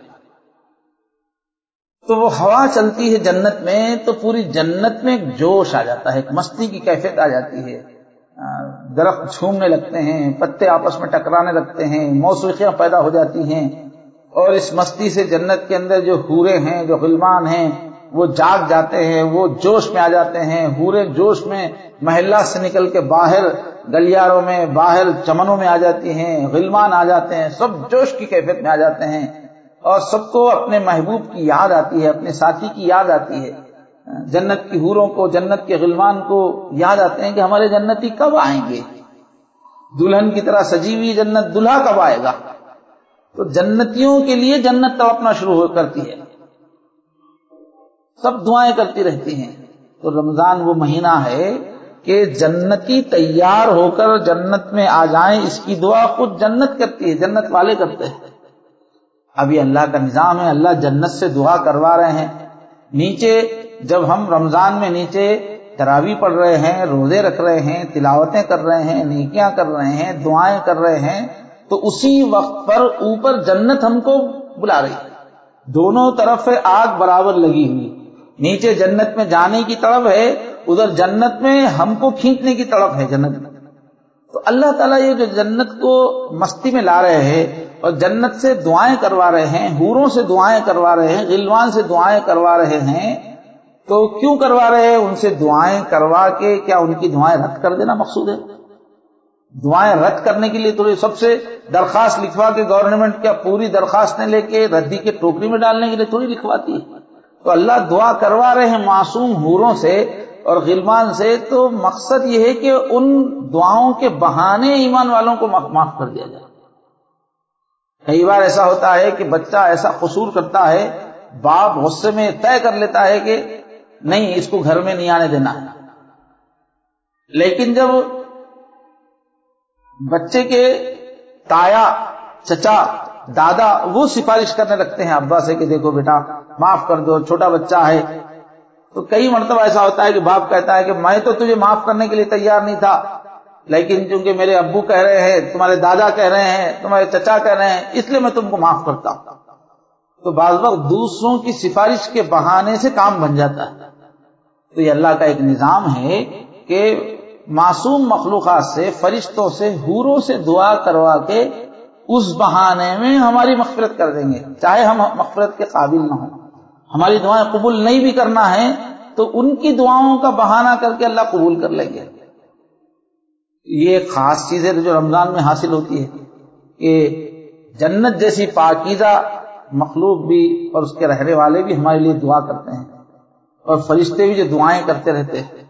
تو وہ ہوا چلتی ہے جنت میں تو پوری جنت میں ایک جوش آ جاتا ہے، ایک مستی کی کیفیت آ جاتی ہے. درخت جھومنے لگتے ہیں، پتے آپس میں ٹکرانے لگتے ہیں، موسیقیاں پیدا ہو جاتی ہیں، اور اس مستی سے جنت کے اندر جو حوریں ہیں، جو غلمان ہیں، وہ جاگ جاتے ہیں، وہ جوش میں آ جاتے ہیں. حوریں جوش میں محلہ سے نکل کے باہر گلیاروں میں، باہر چمنوں میں آ جاتی ہیں، غلمان آ جاتے ہیں، سب جوش کی کیفیت میں آ جاتے ہیں، اور سب کو اپنے محبوب کی یاد آتی ہے، اپنے ساتھی کی یاد آتی ہے. جنت کی حوروں کو، جنت کے غلمان کو یاد آتے ہیں کہ ہمارے جنتی کب آئیں گے، دلہن کی طرح سجی ہوئی جنت، دلہا کب آئے گا. تو جنتیوں کے لیے جنت تڑپنا شروع کرتی ہے، سب دعائیں کرتی رہتی ہیں. تو رمضان وہ مہینہ ہے کہ جنتی تیار ہو کر جنت میں آ جائیں، اس کی دعا خود جنت کرتی ہے، جنت والے کرتے ہیں. اب یہ اللہ کا نظام ہے، اللہ جنت سے دعا کروا رہے ہیں. نیچے جب ہم رمضان میں نیچے تراویح پڑھ رہے ہیں، روزے رکھ رہے ہیں، تلاوتیں کر رہے ہیں، نیکیاں کر رہے ہیں، دعائیں کر رہے ہیں، تو اسی وقت پر اوپر جنت ہم کو بلا رہی ہے. دونوں طرف آگ برابر لگی ہوئی، نیچے جنت میں جانے کی طرف ہے، ادھر جنت میں ہم کو کھینچنے کی طرف ہے جنت میں. تو اللہ تعالیٰ یہ جو جنت کو مستی میں لا رہے ہیں اور جنت سے دعائیں کروا رہے ہیں، حوروں سے دعائیں کروا رہے ہیں، غلمان سے دعائیں کروا رہے ہیں، تو کیوں کروا رہے ہیں؟ ان سے دعائیں کروا کے کیا ان کی دعائیں رد کر دینا مقصود ہے؟ دعائیں رد کرنے کے لیے تو سب سے درخواست لکھوا کے گورنمنٹ کیا پوری درخواستیں لے کے ردی کے ٹوکری میں ڈالنے کے لیے تھوڑی لکھواتی ہے. تو اللہ دعا کروا رہے ہیں معصوم حوروں سے اور غلمان سے، تو مقصد یہ ہے کہ ان دعاؤں کے بہانے ایمان والوں کو معاف کر دیا جائے. کئی بار ایسا ہوتا ہے کہ بچہ ایسا قصور کرتا ہے، باپ غصے میں طے کر لیتا ہے کہ نہیں اس کو گھر میں نہیں آنے دینا ہے، لیکن جب بچے کے تایا، چچا، دادا وہ سفارش کرنے لگتے ہیں ابا سے کہ دیکھو بیٹا معاف کر دو، چھوٹا بچہ ہے، تو کئی مرتبہ ایسا ہوتا ہے کہ باپ کہتا ہے کہ میں تو تجھے معاف کرنے کے لیے تیار نہیں تھا، لیکن چونکہ میرے ابو کہہ رہے ہیں، تمہارے دادا کہہ رہے ہیں، تمہارے چچا کہہ رہے ہیں، اس لیے میں تم کو معاف کرتا ہوں. تو بعض وقت دوسروں کی سفارش کے بہانے سے کام بن جاتا ہے. تو یہ اللہ کا ایک نظام ہے کہ معصوم مخلوقات سے، فرشتوں سے، حوروں سے دعا کروا کے اس بہانے میں ہماری مغفرت کر دیں گے، چاہے ہم مغفرت کے قابل نہ ہوں. ہماری دعائیں قبول نہیں بھی کرنا ہے تو ان کی دعاؤں کا بہانہ کر کے اللہ قبول کر لیں گے. یہ ایک خاص چیز ہے جو رمضان میں حاصل ہوتی ہے کہ جنت جیسی پاکیزہ مخلوق بھی اور اس کے رہنے والے بھی ہمارے لیے دعا کرتے ہیں، اور فرشتے بھی جو دعائیں کرتے رہتے ہیں.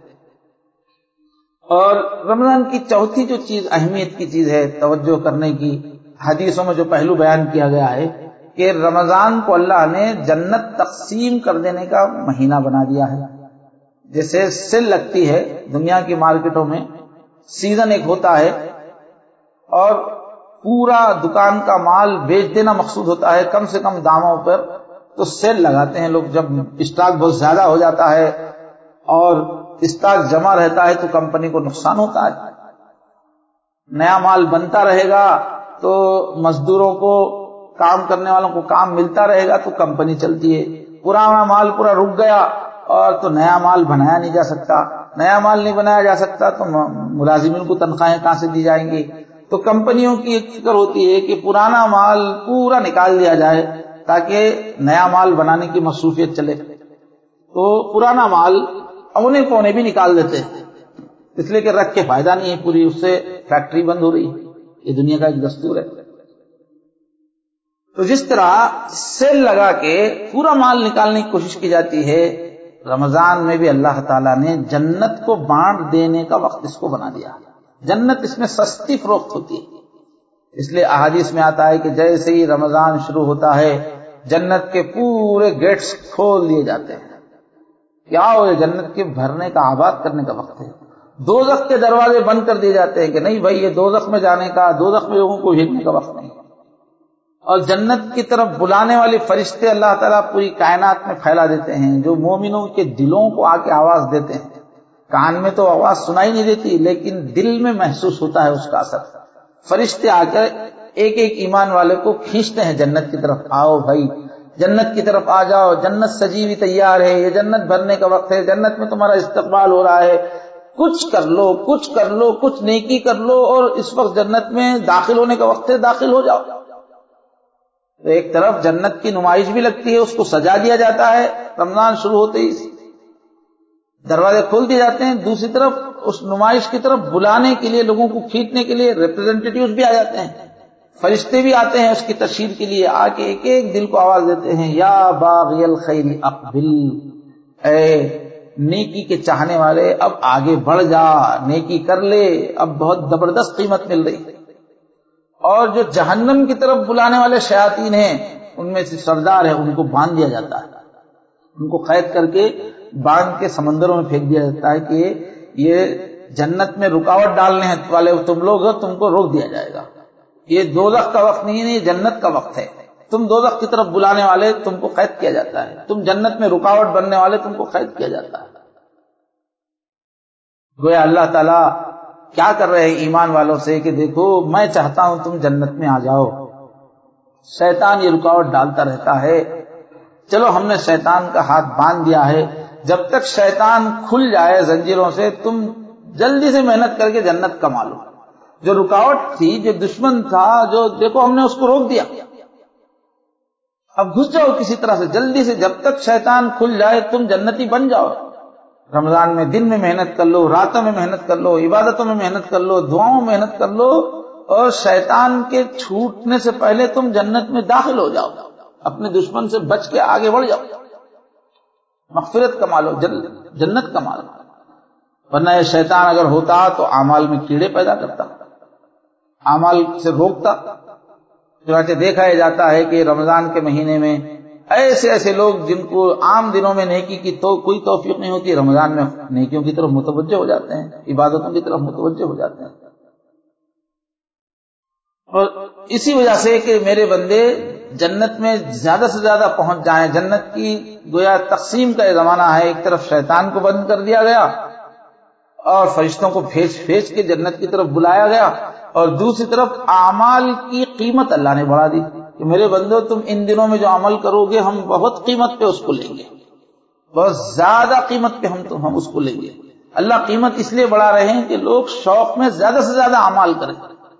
اور رمضان کی چوتھی جو چیز اہمیت کی چیز ہے توجہ کرنے کی، حدیثوں میں جو پہلو بیان کیا گیا ہے کہ رمضان کو اللہ نے جنت تقسیم کر دینے کا مہینہ بنا دیا ہے. جیسے سیل لگتی ہے دنیا کی مارکیٹوں میں، سیزن ایک ہوتا ہے اور پورا دکان کا مال بیچ دینا مقصود ہوتا ہے کم سے کم داموں پر، تو سیل لگاتے ہیں لوگ. جب اسٹاک بہت زیادہ ہو جاتا ہے اور اسٹاک جمع رہتا ہے تو کمپنی کو نقصان ہوتا ہے. نیا مال بنتا رہے گا تو مزدوروں کو، کام کرنے والوں کو کام ملتا رہے گا تو کمپنی چلتی ہے. پرانا مال پورا رک گیا اور تو نیا مال بنایا نہیں جا سکتا، نیا مال نہیں بنایا جا سکتا تو ملازمین کو تنخواہیں کہاں سے دی جائیں گی. تو کمپنیوں کی ایک فکر ہوتی ہے کہ پرانا مال پورا نکال دیا جائے تاکہ نیا مال بنانے کی مصروفیت چلے. تو پرانا مال اونے پونے بھی نکال دیتے ہیں، اس لیے کہ رکھ کے فائدہ نہیں ہے، پوری اس سے فیکٹری بند ہو رہی ہے. یہ دنیا کا ایک دستور ہے. تو جس طرح سیل لگا کے پورا مال نکالنے کی کوشش کی جاتی ہے، رمضان میں بھی اللہ تعالیٰ نے جنت کو بانٹ دینے کا وقت اس کو بنا دیا. جنت اس میں سستی فروخت ہوتی ہے. اس لیے احادیث میں آتا ہے کہ جیسے ہی رمضان شروع ہوتا ہے جنت کے پورے گیٹس کھول دیے جاتے ہیں. کیا ہو، جنت کے بھرنے کا، آباد کرنے کا وقت ہے. دوزخ کے دروازے بند کر دیے جاتے ہیں کہ نہیں بھائی یہ دوزخ میں جانے کا، دوزخ میں لوگوں کو بھیجنے کا وقت نہیں. اور جنت کی طرف بلانے والے فرشتے اللہ تعالیٰ پوری کائنات میں پھیلا دیتے ہیں، جو مومنوں کے دلوں کو آ کے آواز دیتے ہیں. کان میں تو آواز سنائی نہیں دیتی، لیکن دل میں محسوس ہوتا ہے اس کا اثر. فرشتے آ کر ایک ایک ایمان والے کو کھینچتے ہیں جنت کی طرف. آؤ بھائی جنت کی طرف آ جاؤ، جنت سجی ہوئی تیار ہے، یہ جنت بھرنے کا وقت ہے، جنت میں تمہارا استقبال ہو رہا ہے، کچھ کر لو، کچھ کر لو، کچھ نیکی کر لو، اور اس وقت جنت میں داخل ہونے کا وقت ہے، داخل ہو جاؤ. تو ایک طرف جنت کی نمائش بھی لگتی ہے، اس کو سجا دیا جاتا ہے، رمضان شروع ہوتے ہی دروازے کھول دیے جاتے ہیں. دوسری طرف اس نمائش کی طرف بلانے کے لیے، لوگوں کو کھینچنے کے لیے ریپرزینٹیٹیوز بھی آ جاتے ہیں، فرشتے بھی آتے ہیں اس کی تشہیر کے لیے، آ کے ایک ایک دل کو آواز دیتے ہیں، یا باغی الخیر اقبل، اے نیکی کے چاہنے والے اب آگے بڑھ جا، نیکی کر لے، اب بہت زبردست قیمت مل رہی. اور جو جہنم کی طرف بلانے والے شیاطین ہیں، ان میں سے سردار ہے، ان کو باندھ دیا جاتا ہے، ان کو قید کر کے باندھ کے سمندروں میں پھینک دیا جاتا ہے کہ یہ جنت میں رکاوٹ ڈالنے والے تم لوگ ہو، تم کو روک دیا جائے گا. یہ دوزخ کا وقت نہیں ہے، یہ جنت کا وقت ہے. تم دوزخ کی طرف بلانے والے تم کو قید کیا جاتا ہے، تم جنت میں رکاوٹ بننے والے تم کو قید کیا جاتا ہے. گویا اللہ تعالیٰ کیا کر رہے ہیں ایمان والوں سے کہ دیکھو میں چاہتا ہوں تم جنت میں آ جاؤ. شیطان یہ رکاوٹ ڈالتا رہتا ہے، چلو ہم نے شیطان کا ہاتھ باندھ دیا ہے، جب تک شیطان کھل جائے زنجیروں سے تم جلدی سے محنت کر کے جنت کما لو. جو رکاوٹ تھی، جو دشمن تھا، جو دیکھو ہم نے اس کو روک دیا، اب گھس جاؤ کسی طرح سے جلدی سے، جب تک شیطان کھل جائے تم جنتی بن جاؤ. رمضان میں دن میں محنت کر لو، راتوں میں محنت کر لو، عبادتوں میں محنت کر لو، دعاؤں میں محنت کر لو، اور شیطان کے چھوٹنے سے پہلے تم جنت میں داخل ہو جاؤ، اپنے دشمن سے بچ کے آگے بڑھ جاؤ، مغفرت کما لو، جنت کما لو. ورنہ یہ شیطان اگر ہوتا تو اعمال میں کیڑے پیدا کرتا، اعمال سے روکتا. چنانچہ دیکھا جاتا ہے کہ رمضان کے مہینے میں ایسے ایسے لوگ جن کو عام دنوں میں نیکی کی تو کوئی توفیق نہیں ہوتی، رمضان میں نیکیوں کی طرف متوجہ ہو جاتے ہیں، عبادتوں کی طرف متوجہ ہو جاتے ہیں. اور اسی وجہ سے کہ میرے بندے جنت میں زیادہ سے زیادہ پہنچ جائیں، جنت کی گویا تقسیم کا یہ زمانہ ہے. ایک طرف شیطان کو بند کر دیا گیا اور فرشتوں کو بھیج کے جنت کی طرف بلایا گیا، اور دوسری طرف اعمال کی قیمت اللہ نے بڑھا دی کہ میرے بندو تم ان دنوں میں جو عمل کرو گے ہم بہت قیمت پہ اس کو لیں گے، بہت زیادہ قیمت پہ ہم اس کو لیں گے. اللہ قیمت اس لیے بڑھا رہے ہیں کہ لوگ شوق میں زیادہ سے زیادہ اعمال کریں.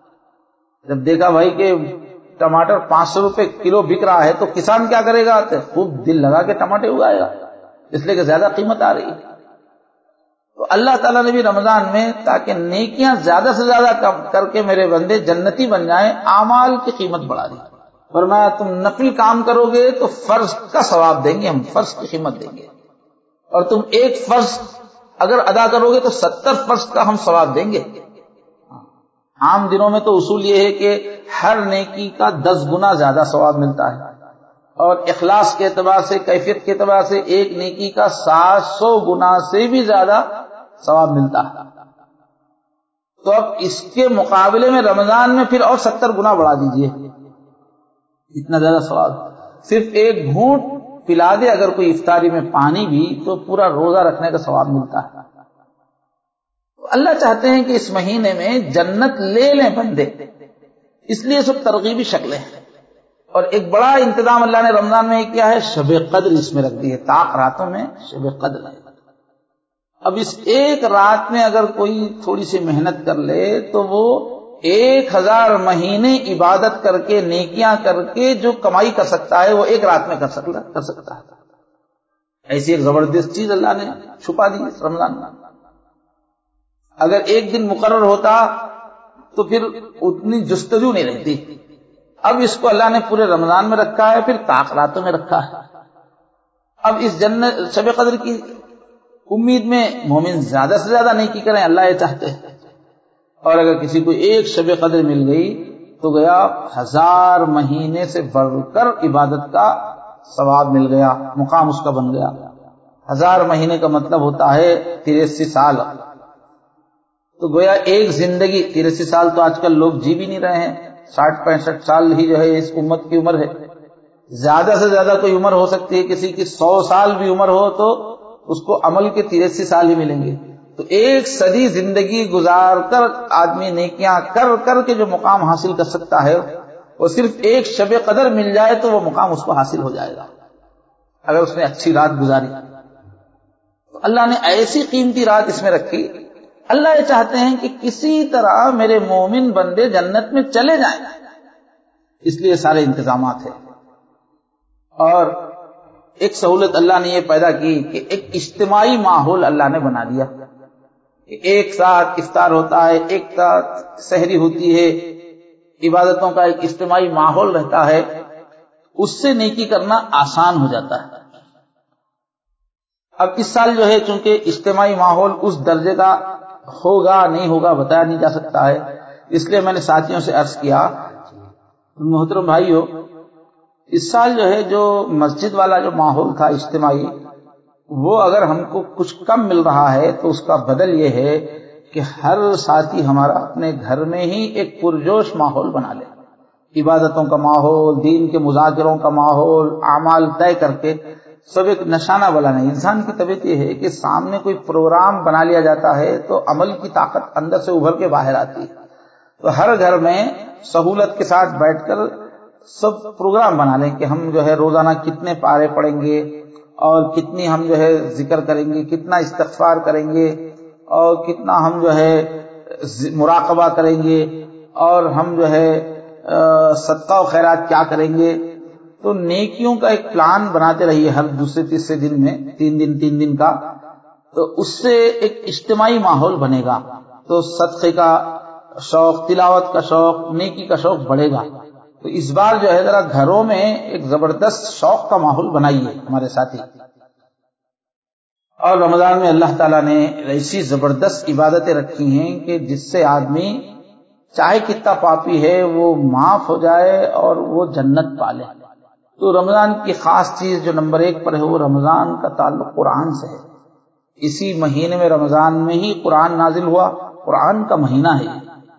جب دیکھا بھائی کہ ٹماٹر 500 روپے کلو بک رہا ہے تو کسان کیا کرے گا؟ خوب دل لگا کے ٹماٹر اگائے گا، اس لیے کہ زیادہ قیمت آ رہی ہے. تو اللہ تعالیٰ نے بھی رمضان میں تاکہ نیکیاں زیادہ سے زیادہ کر کے میرے بندے جنتی بن جائیں، اعمال کی قیمت بڑھا دی. فرمایا تم نفل کام کرو گے تو فرض کا ثواب دیں گے، ہم فرض کی قیمت دیں گے، اور تم ایک فرض اگر ادا کرو گے تو 70 فرض کا ہم ثواب دیں گے. عام دنوں میں تو اصول یہ ہے کہ ہر نیکی کا 10 گنا زیادہ ثواب ملتا ہے، اور اخلاص کے اعتبار سے، کیفیت کے اعتبار سے ایک نیکی کا 700 گنا سے بھی زیادہ ثواب ملتا ہے. تو اب اس کے مقابلے میں رمضان میں پھر اور 70 گنا بڑھا دیجئے، اتنا زیادہ ثواب. صرف ایک گھونٹ پلا دے اگر کوئی افطاری میں پانی بھی تو پورا روزہ رکھنے کا ثواب ملتا ہے. اللہ چاہتے ہیں کہ اس مہینے میں جنت لے لیں بندے، اس لیے سب ترغیبی شکلیں ہیں. اور ایک بڑا انتظام اللہ نے رمضان میں کیا ہے، شب قدر اس میں رکھ دی ہے. طاق راتوں میں شب قدر ہے. اب اس ایک رات میں اگر کوئی تھوڑی سی محنت کر لے تو وہ 1000 مہینے عبادت کر کے، نیکیاں کر کے جو کمائی کر سکتا ہے وہ ایک رات میں کر سکتا ہے. ایسی ایک زبردست چیز اللہ نے چھپا دی اس رمضان میں. اگر ایک دن مقرر ہوتا تو پھر اتنی جستجو نہیں رہتی. اب اس کو اللہ نے پورے رمضان میں رکھا ہے، پھر طاق راتوں میں رکھا ہے. اب اس جنت شب قدر کی امید میں مومن زیادہ سے زیادہ نیکی کریں، اللہ یہ چاہتے ہیں. اور اگر کسی کو ایک شب قدر مل گئی تو گیا 1000 مہینے سے بڑھ کر عبادت کا ثواب مل گیا، مقام اس کا بن گیا. 1000 مہینے کا مطلب ہوتا ہے 83 سال. تو گویا ایک زندگی، 83 سال تو آج کل لوگ جی بھی نہیں رہے ہیں. 60-65 سال ہی جو ہے اس امت کی عمر ہے. زیادہ سے زیادہ کوئی عمر ہو سکتی ہے، کسی کی 100 سال بھی عمر ہو تو اس کو عمل کے 83 سال ہی ملیں گے. تو 1 صدی زندگی گزار کر آدمی نیکیاں کر کر کے جو مقام حاصل کر سکتا ہے، وہ صرف 1 شب قدر مل جائے تو وہ مقام اس کو حاصل ہو جائے گا اگر اس نے اچھی رات گزاری. تو اللہ نے ایسی قیمتی رات اس میں رکھی. اللہ یہ چاہتے ہیں کہ کسی طرح میرے مومن بندے جنت میں چلے جائیں، اس لیے سارے انتظامات ہیں. اور ایک سہولت اللہ نے یہ پیدا کی کہ ایک اجتماعی ماحول اللہ نے بنا دیا. ایک ساتھ افطار ہوتا ہے، ایک ساتھ سحری ہوتی ہے، عبادتوں کا ایک اجتماعی ماحول رہتا ہے، اس سے نیکی کرنا آسان ہو جاتا ہے. اب اس سال جو ہے چونکہ اجتماعی ماحول اس درجے کا ہوگا نہیں ہوگا بتایا نہیں جا سکتا ہے، اس لیے میں نے ساتھیوں سے عرض کیا، محترم بھائیو، اس سال جو ہے جو مسجد والا جو ماحول تھا اجتماعی، وہ اگر ہم کو کچھ کم مل رہا ہے تو اس کا بدل یہ ہے کہ ہر ساتھی ہمارا اپنے گھر میں ہی ایک پرجوش ماحول بنا لے. عبادتوں کا ماحول، دین کے مذاکروں کا ماحول، اعمال طے کر کے سب ایک نشانہ بنا نہیں. انسان کی طبیعت یہ ہے کہ سامنے کوئی پروگرام بنا لیا جاتا ہے تو عمل کی طاقت اندر سے ابھر کے باہر آتی ہے. تو ہر گھر میں سہولت کے ساتھ بیٹھ کر سب پروگرام بنا لیں کہ ہم جو ہے روزانہ کتنے پارے پڑھیں گے اور کتنی ہم جو ہے ذکر کریں گے، کتنا استغفار کریں گے اور کتنا ہم جو ہے مراقبہ کریں گے، اور ہم جو ہے صدقہ و خیرات کیا کریں گے. تو نیکیوں کا ایک پلان بناتے رہیے ہر دوسرے تیسرے دن میں، 3 دن کا. تو اس سے ایک اجتماعی ماحول بنے گا تو صدقے کا شوق، تلاوت کا شوق، نیکی کا شوق بڑھے گا. تو اس بار جو ہے ذرا گھروں میں ایک زبردست شوق کا ماحول بنائیے ہمارے ساتھی. اور رمضان میں اللہ تعالیٰ نے ایسی زبردست عبادتیں رکھی ہیں کہ جس سے آدمی چاہے کتنا پاپی ہے وہ معاف ہو جائے اور وہ جنت پالے. تو رمضان کی خاص چیز جو نمبر 1 پر ہے وہ رمضان کا تعلق قرآن سے ہے. اسی مہینے میں رمضان میں ہی قرآن نازل ہوا، قرآن کا مہینہ ہے.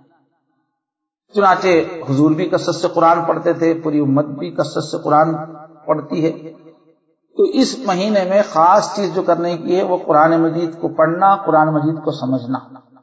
چنانچہ حضور بھی کثرت سے قرآن پڑھتے تھے، پوری امت بھی کثرت سے قرآن پڑھتی ہے. تو اس مہینے میں خاص چیز جو کرنے کی ہے وہ قرآن مجید کو پڑھنا، قرآن مجید کو سمجھنا.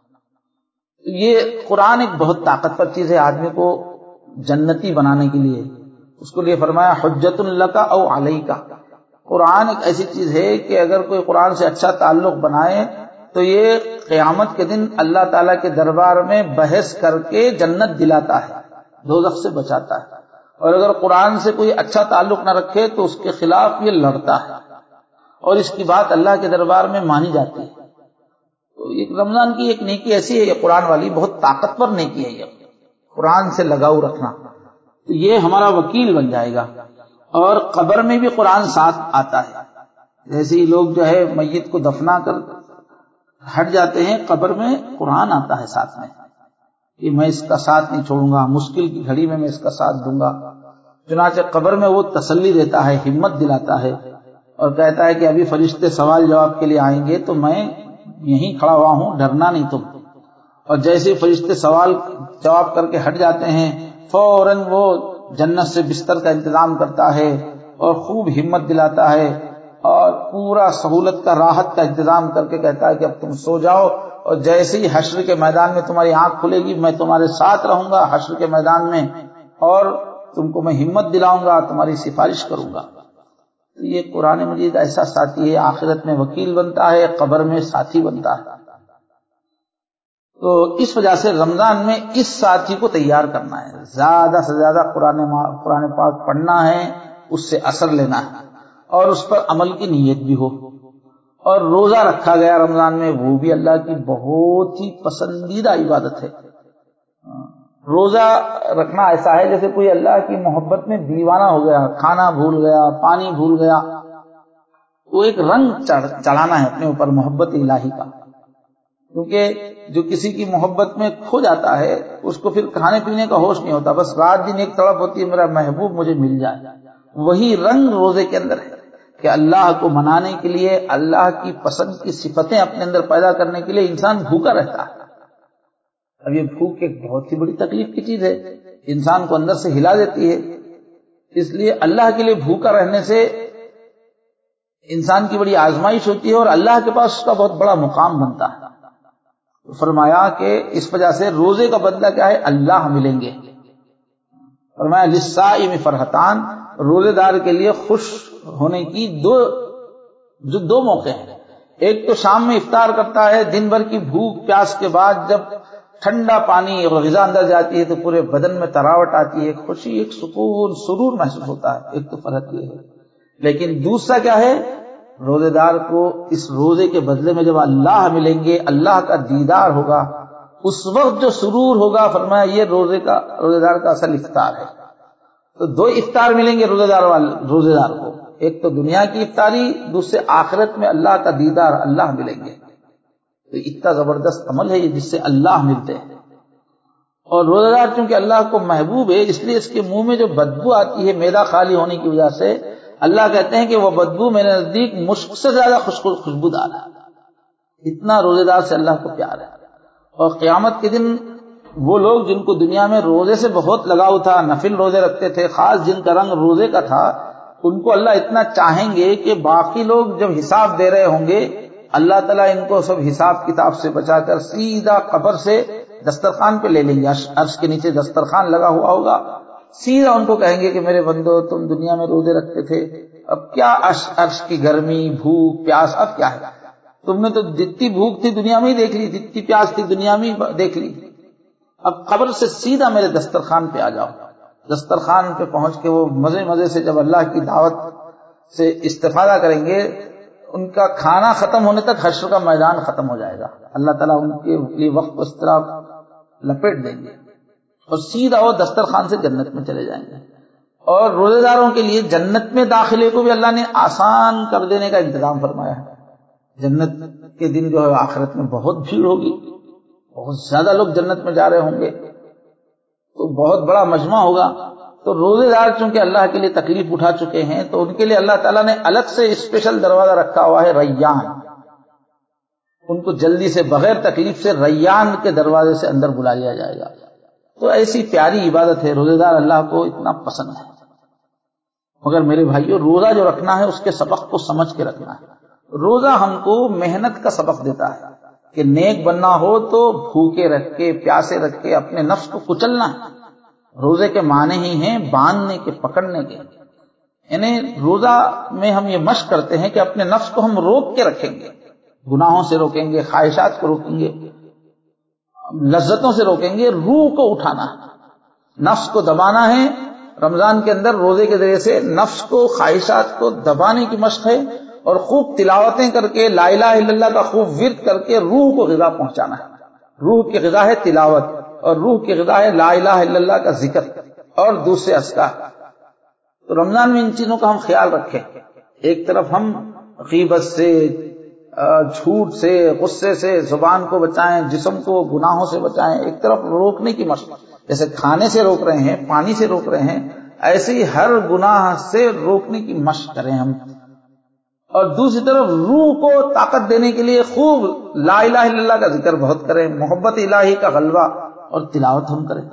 یہ قرآن ایک بہت طاقتور چیز ہے آدمی کو جنتی بنانے کے لیے. اس کو لیے فرمایا حجت لک او علیک. قرآن ایک ایسی چیز ہے کہ اگر کوئی قرآن سے اچھا تعلق بنائے تو یہ قیامت کے دن اللہ تعالیٰ کے دربار میں بحث کر کے جنت دلاتا ہے، دوزخ سے بچاتا ہے. اور اگر قرآن سے کوئی اچھا تعلق نہ رکھے تو اس کے خلاف یہ لڑتا ہے اور اس کی بات اللہ کے دربار میں مانی جاتی ہے. تو یہ رمضان کی ایک نیکی ایسی ہے، یہ قرآن والی بہت طاقتور نیکی ہے. یہ قرآن سے لگاؤ رکھنا، تو یہ ہمارا وکیل بن جائے گا. اور قبر میں بھی قرآن ساتھ آتا ہے. جیسے ہی لوگ جو ہے میت کو دفنا کر ہٹ جاتے ہیں، قبر میں قرآن آتا ہے ساتھ میں کہ میں اس کا ساتھ نہیں چھوڑوں گا، مشکل کی گھڑی میں اس کا ساتھ دوں گا. چنانچہ قبر میں وہ تسلی دیتا ہے، ہمت دلاتا ہے اور کہتا ہے کہ ابھی فرشتے سوال جواب کے لیے آئیں گے تو میں یہیں کھڑا ہوا ہوں، ڈرنا نہیں تم. اور جیسے فرشتے سوال جواب کر کے ہٹ جاتے ہیں فوراً وہ جنت سے بستر کا انتظام کرتا ہے اور خوب ہمت دلاتا ہے اور پورا سہولت کا، راحت کا انتظام کر کے کہتا ہے کہ اب تم سو جاؤ، اور جیسے ہی حشر کے میدان میں تمہاری آنکھ کھلے گی میں تمہارے ساتھ رہوں گا حشر کے میدان میں، اور تم کو میں ہمت دلاؤں گا، تمہاری سفارش کروں گا. تو یہ قرآن مجید ایسا ساتھی ہے، آخرت میں وکیل بنتا ہے، قبر میں ساتھی بنتا ہے. تو اس وجہ سے رمضان میں اس ساتھی کو تیار کرنا ہے، زیادہ سے زیادہ قرآن پاک پڑھنا ہے، اس سے اثر لینا ہے اور اس پر عمل کی نیت بھی ہو. اور روزہ رکھا گیا رمضان میں، وہ بھی اللہ کی بہت ہی پسندیدہ عبادت ہے. روزہ رکھنا ایسا ہے جیسے کوئی اللہ کی محبت میں دیوانہ ہو گیا، کھانا بھول گیا، پانی بھول گیا. وہ ایک رنگ چڑھانا ہے اپنے اوپر محبت الہی کا. کیونکہ جو کسی کی محبت میں کھو جاتا ہے اس کو پھر کھانے پینے کا ہوش نہیں ہوتا، بس رات دن ایک تڑپ ہوتی ہے میرا محبوب مجھے مل جائے. وہی رنگ روزے کے اندر ہے کہ اللہ کو منانے کے لیے، اللہ کی پسند کی صفتیں اپنے اندر پیدا کرنے کے لیے انسان بھوکا رہتا ہے. اب یہ بھوک ایک بہت ہی بڑی تکلیف کی چیز ہے. انسان کو اندر سے ہلا دیتی ہے. اس لیے اللہ کے لیے بھوکا رہنے سے انسان کی بڑی آزمائش ہوتی ہے اور اللہ کے پاس اس کا بہت بڑا مقام بنتا ہے. فرمایا کہ اس وجہ سے روزے کا بدلہ کیا ہے؟ اللہ ملیں گے. فرمایا للصائم فرحتان، روزے دار کے لیے خوش ہونے کی دو موقع ہیں. ایک تو شام میں افطار کرتا ہے، دن بھر کی بھوک پیاس کے بعد جب ٹھنڈا پانی اور غذا اندر جاتی ہے تو پورے بدن میں تراوٹ آتی ہے، ایک خوشی، ایک سکون، سرور محسوس ہوتا ہے. ایک تو فرحت یہ ہے. لیکن دوسرا کیا ہے؟ روزے دار کو اس روزے کے بدلے میں جب اللہ ملیں گے، اللہ کا دیدار ہوگا، اس وقت جو سرور ہوگا، فرمایا یہ روزے دار کا اصل افطار ہے. تو دو افطار ملیں گے روزے دار کو، ایک تو دنیا کی افطاری، دوسرے آخرت میں اللہ کا دیدار، اللہ ملیں گے. تو اتنا زبردست عمل ہے یہ جس سے اللہ ملتے ہیں. اور روزہ دار چونکہ اللہ کو محبوب ہے، اس لیے اس کے منہ میں جو بدبو آتی ہے معدہ خالی ہونے کی وجہ سے، اللہ کہتے ہیں کہ وہ بدبو میرے نزدیک مشک سے زیادہ خوشبودار ہے. اتنا روزے دار سے اللہ کو پیار ہے. اور قیامت کے دن وہ لوگ جن کو دنیا میں روزے سے بہت لگاؤ تھا، نفل روزے رکھتے تھے، خاص جن کا رنگ روزے کا تھا، ان کو اللہ اتنا چاہیں گے کہ باقی لوگ جب حساب دے رہے ہوں گے، اللہ تعالیٰ ان کو سب حساب کتاب سے بچا کر سیدھا قبر سے دسترخوان پہ لے لیں گے. عرش کے نیچے دسترخوان لگا ہوا ہوگا، سیدھا ان کو کہیں گے کہ میرے بندو، تم دنیا میں روزے رکھتے تھے، اب کیا عرش کی گرمی، بھوک، پیاس اب کیا ہے؟ تم نے تو جتنی بھوک تھی دنیا میں ہی دیکھ لی، جتنی پیاس تھی دنیا میں ہی دیکھ لی، اب قبر سے سیدھا میرے دسترخوان پہ آ جاؤ. دسترخوان پہ پہنچ کے وہ مزے سے جب اللہ کی دعوت سے استفادہ کریں گے، ان کا کھانا ختم ہونے تک حشر کا میدان ختم ہو جائے گا. اللہ تعالیٰ ان کے لیے وقت کو اس طرح لپیٹ دیں گے اور سیدھا وہ دسترخوان سے جنت میں چلے جائیں گے. اور روزے داروں کے لیے جنت میں داخلے کو بھی اللہ نے آسان کر دینے کا انتظام فرمایا ہے. جنت کے دن جو ہے آخرت میں بہت بھیڑ ہوگی، بہت زیادہ لوگ جنت میں جا رہے ہوں گے، تو بہت بڑا مجمع ہوگا. تو روزے دار چونکہ اللہ کے لیے تکلیف اٹھا چکے ہیں، تو ان کے لیے اللہ تعالیٰ نے الگ سے اسپیشل دروازہ رکھا ہوا ہے، ریان. ان کو جلدی سے بغیر تکلیف سے ریان کے دروازے سے اندر بلا لیا جائے گا. تو ایسی پیاری عبادت ہے، روزے دار اللہ کو اتنا پسند ہے. مگر میرے بھائیو، روزہ جو رکھنا ہے اس کے سبق کو سمجھ کے رکھنا ہے. روزہ ہم کو محنت کا سبق دیتا ہے کہ نیک بننا ہو تو بھوکے رکھ کے، پیاسے رکھ کے اپنے نفس کو کچلنا ہے. روزے کے معنی ہی ہیں باندھنے کے، پکڑنے کے. یعنی روزہ میں ہم یہ مشق کرتے ہیں کہ اپنے نفس کو ہم روک کے رکھیں گے، گناہوں سے روکیں گے، خواہشات کو روکیں گے، لذتوں سے روکیں گے. روح کو اٹھانا ہے، نفس کو دبانا ہے. رمضان کے اندر روزے کے ذریعے سے نفس کو، خواہشات کو دبانے کی مشق ہے، اور خوب تلاوتیں کر کے، لا الہ الا اللہ کا خوب ورد کر کے روح کو غذا پہنچانا ہے. روح کی غذا ہے تلاوت، اور روح کی غذا ہے لا الہ الا اللہ کا ذکر اور دوسرے اذکار. تو رمضان میں ان چیزوں کا ہم خیال رکھیں. ایک طرف ہم غیبت سے، جھوٹ سے، غصے سے زبان کو بچائیں، جسم کو گناہوں سے بچائیں. ایک طرف روکنے کی مشق، جیسے کھانے سے روک رہے ہیں، پانی سے روک رہے ہیں، ایسے ہی ہر گناہ سے روکنے کی مشق کریں ہم. اور دوسری طرف روح کو طاقت دینے کے لیے خوب لا الہ الا اللہ کا ذکر بہت کریں، محبت الہی کا غلبہ اور تلاوت ہم کریں.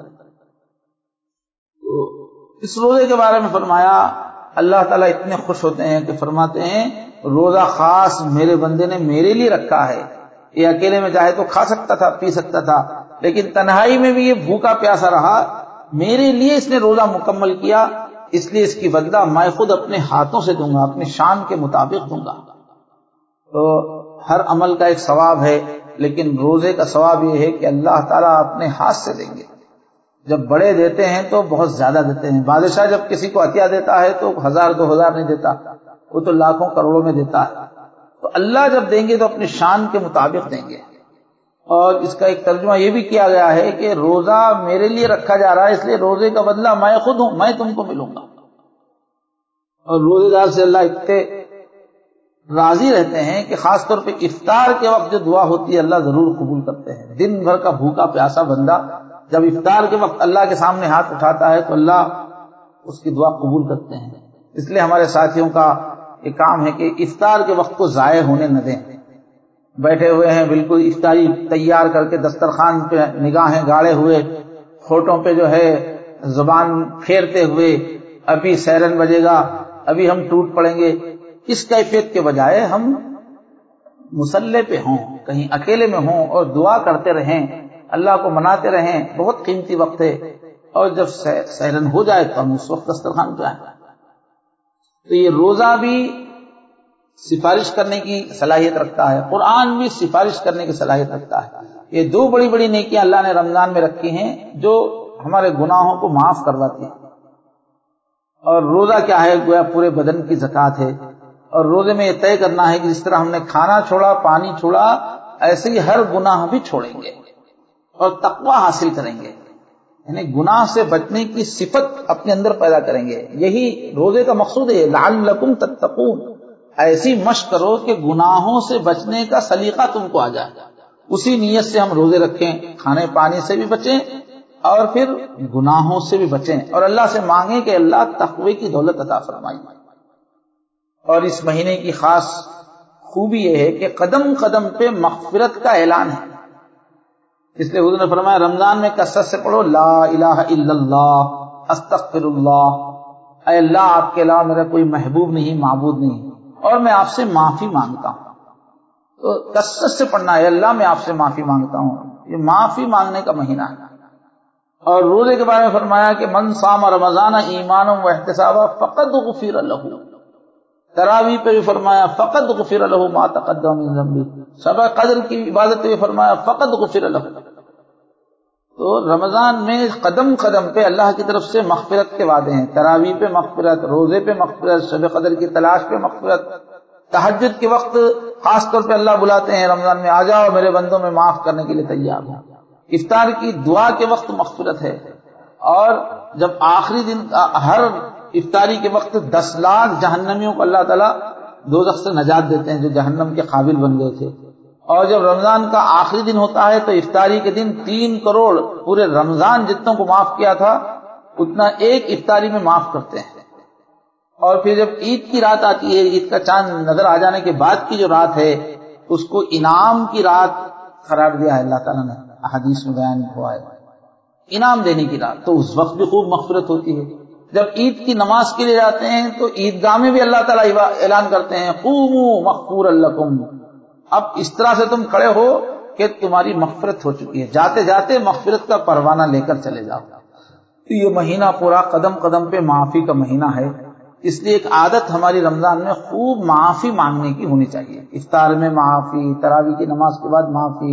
تو اس روزے کے بارے میں فرمایا، اللہ تعالیٰ اتنے خوش ہوتے ہیں کہ فرماتے ہیں روزہ خاص میرے بندے نے میرے لیے رکھا ہے. یہ اکیلے میں چاہے تو کھا سکتا تھا، پی سکتا تھا، لیکن تنہائی میں بھی یہ بھوکا پیاسا رہا. میرے لیے اس نے روزہ مکمل کیا، اس لیے اس کی بدلہ میں خود اپنے ہاتھوں سے دوں گا، اپنی شان کے مطابق دوں گا. تو ہر عمل کا ایک ثواب ہے، لیکن روزے کا ثواب یہ ہے کہ اللہ تعالیٰ اپنے ہاتھ سے دیں گے. جب بڑے دیتے ہیں تو بہت زیادہ دیتے ہیں. بادشاہ جب کسی کو عطیہ دیتا ہے تو 1000 2000 نہیں دیتا، وہ تو لاکھوں کروڑوں میں دیتا ہے. تو اللہ جب دیں گے تو اپنی شان کے مطابق دیں گے. اور اس کا ایک ترجمہ یہ بھی کیا گیا ہے کہ روزہ میرے لیے رکھا جا رہا ہے، اس لیے روزے کا بدلہ میں خود ہوں، میں تم کو ملوں گا. اور روزے دار سے اللہ اتنے راضی رہتے ہیں کہ خاص طور پہ افطار کے وقت جو دعا ہوتی ہے اللہ ضرور قبول کرتے ہیں. دن بھر کا بھوکا پیاسا بندہ جب افطار کے وقت اللہ کے سامنے ہاتھ اٹھاتا ہے تو اللہ اس کی دعا قبول کرتے ہیں. اس لیے ہمارے ساتھیوں کا ایک کام ہے کہ افطار کے وقت کو ضائع ہونے نہ دیں. بیٹھے ہوئے ہیں بالکل افطاری تیار کر کے دسترخوان پہ نگاہیں گاڑے ہوئے، ہونٹوں پہ جو ہے زبان پھیرتے ہوئے ابھی سیرن بجے گا، ابھی ہم ٹوٹ پڑیں گے، اس کیفیت کے بجائے ہم مصلی پہ ہوں، کہیں اکیلے میں ہوں اور دعا کرتے رہیں، اللہ کو مناتے رہیں، بہت قیمتی وقت ہے، اور جب سیرن ہو جائے تو ہم اس وقت دسترخوان پہ آئیں۔ تو یہ روزہ بھی سفارش کرنے کی صلاحیت رکھتا ہے، قرآن بھی سفارش کرنے کی صلاحیت رکھتا ہے۔ یہ دو بڑی بڑی نیکیاں اللہ نے رمضان میں رکھی ہیں جو ہمارے گناہوں کو معاف کرواتی ہیں۔ اور روزہ کیا ہے؟ گویا پورے بدن کی زکوٰۃ ہے، اور روزے میں یہ طے کرنا ہے کہ جس طرح ہم نے کھانا چھوڑا، پانی چھوڑا، ایسے ہی ہر گناہ بھی چھوڑیں گے اور تقویٰ حاصل کریں گے، یعنی گناہ سے بچنے کی صفت اپنے اندر پیدا کریں گے۔ یہی روزے کا مقصود ہے، لعلکم تتقون، ایسی مشق کرو کہ گناہوں سے بچنے کا سلیقہ تم کو آ جائے۔ اسی نیت سے ہم روزے رکھیں، کھانے پانی سے بھی بچیں اور پھر گناہوں سے بھی بچیں، اور اللہ سے مانگیں کہ اللہ تقوی کی دولت عطا فرمائے۔ اور اس مہینے کی خاص خوبی یہ ہے کہ قدم قدم پہ مغفرت کا اعلان ہے، اس لیے حضور نے فرمایا رمضان میں کثرت سے پڑھو لا الہ الا اللہ استغفر اللہ، اے اللہ آپ کے علاوہ میرا کوئی محبوب نہیں، معبود نہیں، اور میں آپ سے معافی مانگتا ہوں۔ تو کثرت سے پڑھنا ہے، اللہ میں آپ سے معافی مانگتا ہوں، یہ معافی مانگنے کا مہینہ ہے۔ اور روزے کے بارے میں فرمایا کہ من صام رمضان ایمانا واحتسابا فقد غفر لہ، تراویح پہ بھی فرمایا فقد غفر لہ ما تقدم من ذنبہ، شب قدر کی عبادت پہ بھی فرمایا فقد غفر لہ۔ تو رمضان میں قدم قدم پہ اللہ کی طرف سے مغفرت کے وعدے ہیں، تراویح پہ مغفرت، روزے پہ مغفرت، شب قدر کی تلاش پہ مغفرت، تہجد کے وقت خاص طور پہ اللہ بلاتے ہیں رمضان میں، آ جاؤ میرے بندوں میں معاف کرنے کے لیے تیار ہوں۔ افطار کی دعا کے وقت مغفرت ہے، اور جب آخری دن ہر افطاری کے وقت 10 لاکھ جہنمیوں کو اللہ تعالیٰ دوزخ سے نجات دیتے ہیں جو جہنم کے قابل بن گئے تھے۔ اور جب رمضان کا آخری دن ہوتا ہے تو افطاری کے دن 3 کروڑ پورے رمضان جتنوں کو معاف کیا تھا اتنا ایک افطاری میں معاف کرتے ہیں۔ اور پھر جب عید کی رات آتی ہے، عید کا چاند نظر آ جانے کے بعد کی جو رات ہے اس کو انعام کی رات قرار دیا ہے اللہ تعالیٰ نے، احادیث میں بیان ہوا ہے، انعام دینے کی رات، تو اس وقت بھی خوب مغفرت ہوتی ہے۔ جب عید کی نماز کے لیے جاتے ہیں تو عیدگاہ میں بھی اللہ تعالیٰ اعلان کرتے ہیں قوموا مغفورا لکم، اب اس طرح سے تم کھڑے ہو کہ تمہاری مغفرت ہو چکی ہے، جاتے جاتے مغفرت کا پروانہ لے کر چلے جاؤ۔ تو یہ مہینہ پورا قدم قدم پہ معافی کا مہینہ ہے، اس لیے ایک عادت ہماری رمضان میں خوب معافی مانگنے کی ہونی چاہیے۔ افطار میں معافی، تراویح کی نماز کے بعد معافی،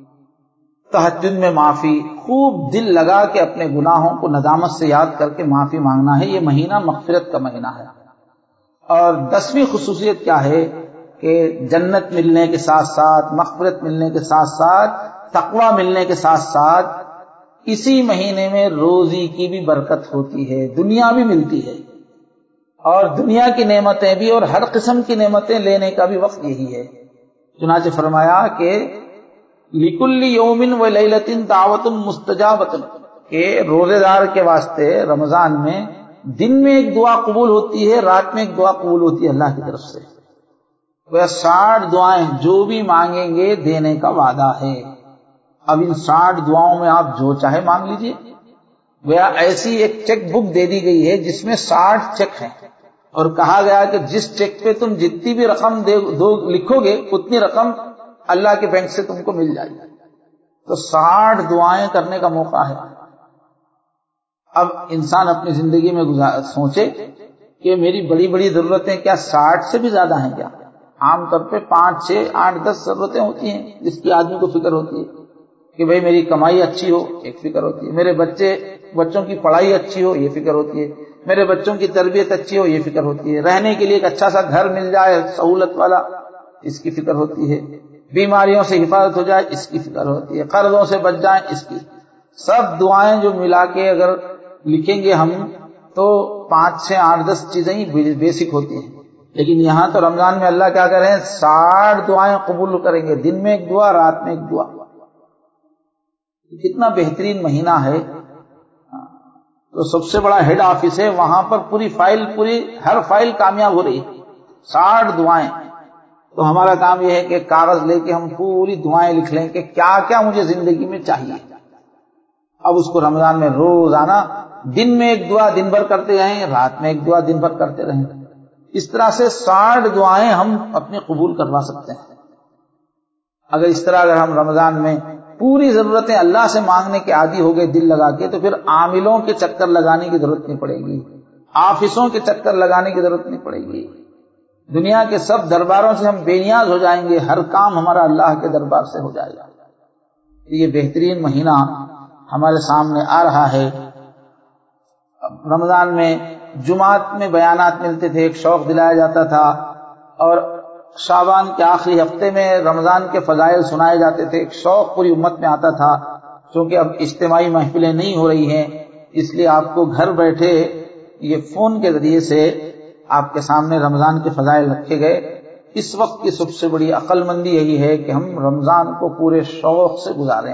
تہجد میں معافی، خوب دل لگا کے اپنے گناہوں کو ندامت سے یاد کر کے معافی مانگنا ہے۔ یہ مہینہ مغفرت کا مہینہ ہے۔ اور 10ویں خصوصیت کیا ہے کہ جنت ملنے کے ساتھ ساتھ، مغفرت ملنے کے ساتھ ساتھ، تقوی ملنے کے ساتھ ساتھ اسی مہینے میں روزی کی بھی برکت ہوتی ہے، دنیا بھی ملتی ہے، اور دنیا کی نعمتیں بھی اور ہر قسم کی نعمتیں لینے کا بھی وقت یہی ہے۔ چنانچہ فرمایا کہ لِكُلِّ يَوْمٍ وَلَيْلَةٍ دعوت مستجابۃ، کہ روزے دار کے واسطے رمضان میں دن میں ایک دعا قبول ہوتی ہے، رات میں ایک دعا قبول ہوتی ہے اللہ کی طرف سے۔ وہ 60 دعائیں جو بھی مانگیں گے دینے کا وعدہ ہے۔ اب ان 60 دعاؤں میں آپ جو چاہے مانگ لیجئے، گویا ایسی ایک چیک بک دے دی گئی ہے جس میں 60 چیک ہیں، اور کہا گیا کہ جس چیک پہ تم جتنی بھی رقم لکھو گے اتنی رقم اللہ کے بینک سے تم کو مل جائے گی۔ تو 60 دعائیں کرنے کا موقع ہے۔ اب انسان اپنی زندگی میں سوچے کہ میری بڑی بڑی ضرورتیں کیا 60 سے بھی زیادہ ہیں کیا؟ عام طور پہ 5 6 8 10 ضرورتیں ہوتی ہیں جس کی آدمی کو فکر ہوتی ہے کہ بھئی میری کمائی اچھی ہو، ایک فکر ہوتی ہے، میرے بچوں کی پڑھائی اچھی ہو، یہ فکر ہوتی ہے، میرے بچوں کی تربیت اچھی ہو، یہ فکر ہوتی ہے، رہنے کے لیے ایک اچھا سا گھر مل جائے سہولت والا، اس کی فکر ہوتی ہے، بیماریوں سے حفاظت ہو جائے اس کی فکر ہوتی ہے، قرضوں سے بچ جائیں اس کی۔ سب دعائیں جو ملا کے اگر لکھیں گے ہم تو 5 6 8 10 چیزیں ہی بیسک ہوتی ہیں، لیکن یہاں تو رمضان میں اللہ کیا کریں 60 دعائیں قبول کریں گے، دن میں ایک دعا، رات میں ایک دعا۔ کتنا بہترین مہینہ ہے۔ تو سب سے بڑا ہیڈ آفس ہے، وہاں پر ہر فائل کامیاب ہو رہی ہے، 60 دعائیں۔ تو ہمارا کام یہ ہے کہ کاغذ لے کے ہم پوری دعائیں لکھ لیں کہ کیا کیا مجھے زندگی میں چاہیے۔ اب اس کو رمضان میں روزانہ دن میں ایک دعا دن بھر کرتے رہیں، رات میں ایک دعا دن بھر کرتے رہیں، اس طرح سے 60 دعائیں ہم اپنی قبول کروا سکتے ہیں۔ اگر ہم رمضان میں پوری ضرورتیں اللہ سے مانگنے کے عادی ہو گئے دل لگا کے، تو پھر عاملوں کے چکر لگانے کی ضرورت نہیں پڑے گی، آفسوں کے چکر لگانے کی ضرورت نہیں پڑے گی، دنیا کے سب درباروں سے ہم بے نیاز ہو جائیں گے، ہر کام ہمارا اللہ کے دربار سے ہو جائے گا۔ یہ بہترین مہینہ ہمارے سامنے آ رہا ہے۔ رمضان میں جمعات میں بیانات ملتے تھے، ایک شوق دلایا جاتا تھا، اور شعبان کے آخری ہفتے میں رمضان کے فضائل سنائے جاتے تھے، ایک شوق پوری امت میں آتا تھا۔ چونکہ اب اجتماعی محفلیں نہیں ہو رہی ہیں، اس لیے آپ کو گھر بیٹھے یہ فون کے ذریعے سے آپ کے سامنے رمضان کے فضائل رکھے گئے۔ اس وقت کی سب سے بڑی عقل مندی یہی ہے کہ ہم رمضان کو پورے شوق سے گزاریں،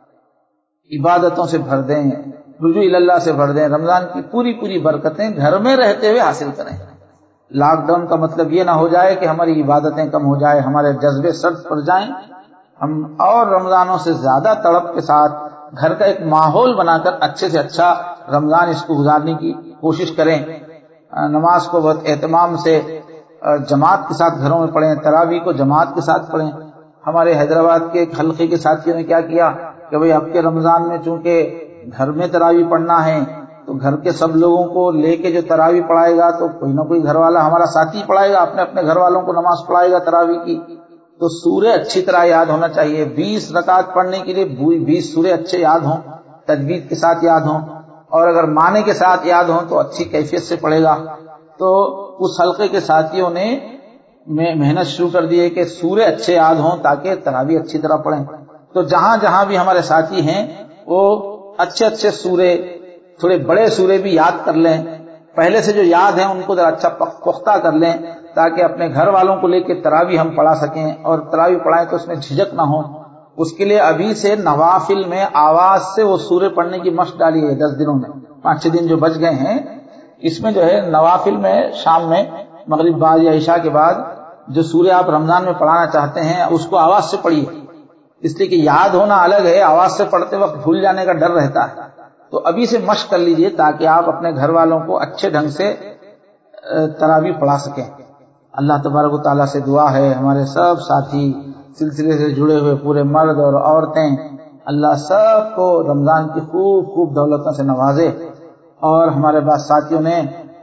عبادتوں سے بھر دیں، رجوع اللہ سے بھر دیں، رمضان کی پوری برکتیں گھر میں رہتے ہوئے حاصل کریں۔ لاک ڈاؤن کا مطلب یہ نہ ہو جائے کہ ہماری عبادتیں کم ہو جائے، ہمارے جذبے سرد پڑ جائیں، ہم اور رمضانوں سے زیادہ تڑپ کے ساتھ گھر کا ایک ماحول بنا کر اچھے سے اچھا رمضان اس کو گزارنے کی کوشش کریں۔ نماز کو بہت اہتمام سے جماعت کے ساتھ گھروں میں پڑھیں، تراویح کو جماعت کے ساتھ پڑھیں۔ ہمارے حیدرآباد کے ایک حلقے کے ساتھیوں نے کیا کیا کہ بھئی اب کے رمضان میں چونکہ گھر میں تراویح پڑھنا ہے تو گھر کے سب لوگوں کو لے کے جو تراویح پڑھائے گا تو کوئی نہ کوئی گھر والا ہمارا ساتھی پڑھائے گا، اپنے اپنے گھر والوں کو نماز پڑھائے گا تراویح کی۔ تو سورے اچھی طرح یاد ہونا چاہیے، 20 رکعت پڑھنے کے لیے 20 سورے اچھے یاد ہوں، تجوید کے ساتھ یاد ہوں، اور اگر معنی کے ساتھ یاد ہوں تو اچھی کیفیت سے پڑھے گا۔ تو اس حلقے کے ساتھیوں نے محنت شروع کر دی ہے کہ سورے اچھے یاد ہوں تاکہ تراویح اچھی طرح پڑھیں۔ تو جہاں جہاں بھی ہمارے ساتھی ہیں وہ اچھے سورے، تھوڑے بڑے سورے بھی یاد کر لیں، پہلے سے جو یاد ہیں ان کو ذرا اچھا پختہ کر لیں تاکہ اپنے گھر والوں کو لے کے تراویح ہم پڑھا سکیں، اور تراویح پڑھائیں تو اس میں جھجک نہ ہو۔ اس کے لیے ابھی سے نوافل میں آواز سے وہ سورے پڑھنے کی مشق ڈالی ہے۔ 10 دنوں میں 5-6 دن جو بچ گئے ہیں، اس میں جو ہے نوافل میں شام میں مغرب بعد یا عشاء کے بعد جو سورے آپ رمضان میں پڑھانا چاہتے ہیں اس کو آواز سے پڑھیے، اس لیے کہ یاد ہونا الگ ہے، آواز سے پڑھتے وقت بھول جانے کا ڈر رہتا ہے۔ تو ابھی سے مشق کر لیجئے تاکہ آپ اپنے گھر والوں کو اچھے ڈھنگ سے تراویح پڑھا سکیں۔ اللہ تبارک و تعالیٰ سے دعا ہے ہمارے سب ساتھی سلسلے سے جڑے ہوئے پورے مرد اور عورتیں، اللہ سب کو رمضان کی خوب دولتوں سے نوازے۔ اور ہمارے بعض ساتھیوں نے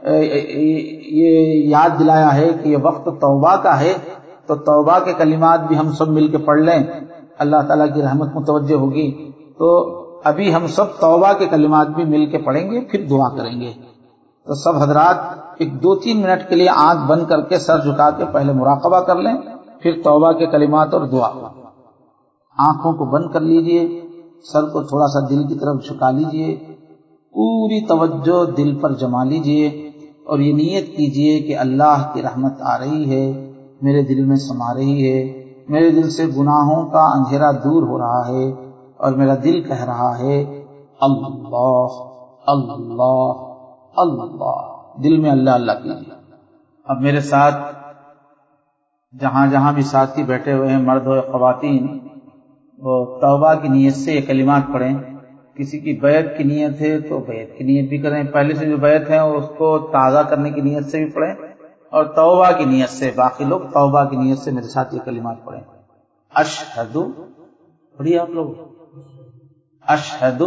یہ یاد دلایا ہے کہ یہ وقت توبہ کا ہے، تو توبہ کے کلمات بھی ہم سب مل کے پڑھ لیں، اللہ تعالیٰ کی رحمت متوجہ ہوگی۔ تو ابھی ہم سب توبہ کے کلمات بھی مل کے پڑھیں گے، پھر دعا کریں گے۔ تو سب حضرات ایک 2-3 منٹ کے لیے آنکھ بند کر کے سر جھکا کے پہلے مراقبہ کر لیں، پھر توبہ کے کلمات اور دعا کو۔ آنکھوں کو بند کر لیجئے، سر کو تھوڑا سا دل کی طرف جھکا لیجئے، پوری توجہ دل پر جما لیجئے، اور یہ نیت کیجئے کہ اللہ کی رحمت آ رہی ہے، میرے دل میں سما رہی ہے، میرے دل سے گناہوں کا اندھیرا دور ہو رہا ہے، اور میرا دل کہہ رہا ہے اللہ اللہ اللہ۔ دل میں اللہ اللہ کیجئے۔ اب میرے ساتھ جہاں جہاں بھی ساتھی بیٹھے ہوئے ہیں، مرد ہو یا خواتین، وہ توبہ کی نیت سے یہ کلمات پڑھیں۔ کسی کی بیعت کی نیت ہے تو بیعت کی نیت بھی کریں، پہلے سے جو بیعت ہے اس کو تازہ کرنے کی نیت سے بھی پڑھیں، اور توبہ کی نیت سے، باقی لوگ توبہ کی نیت سے میرے ساتھ یہ کلمات پڑھیں۔ اشہد، پڑھیے آپ لوگ، اشہد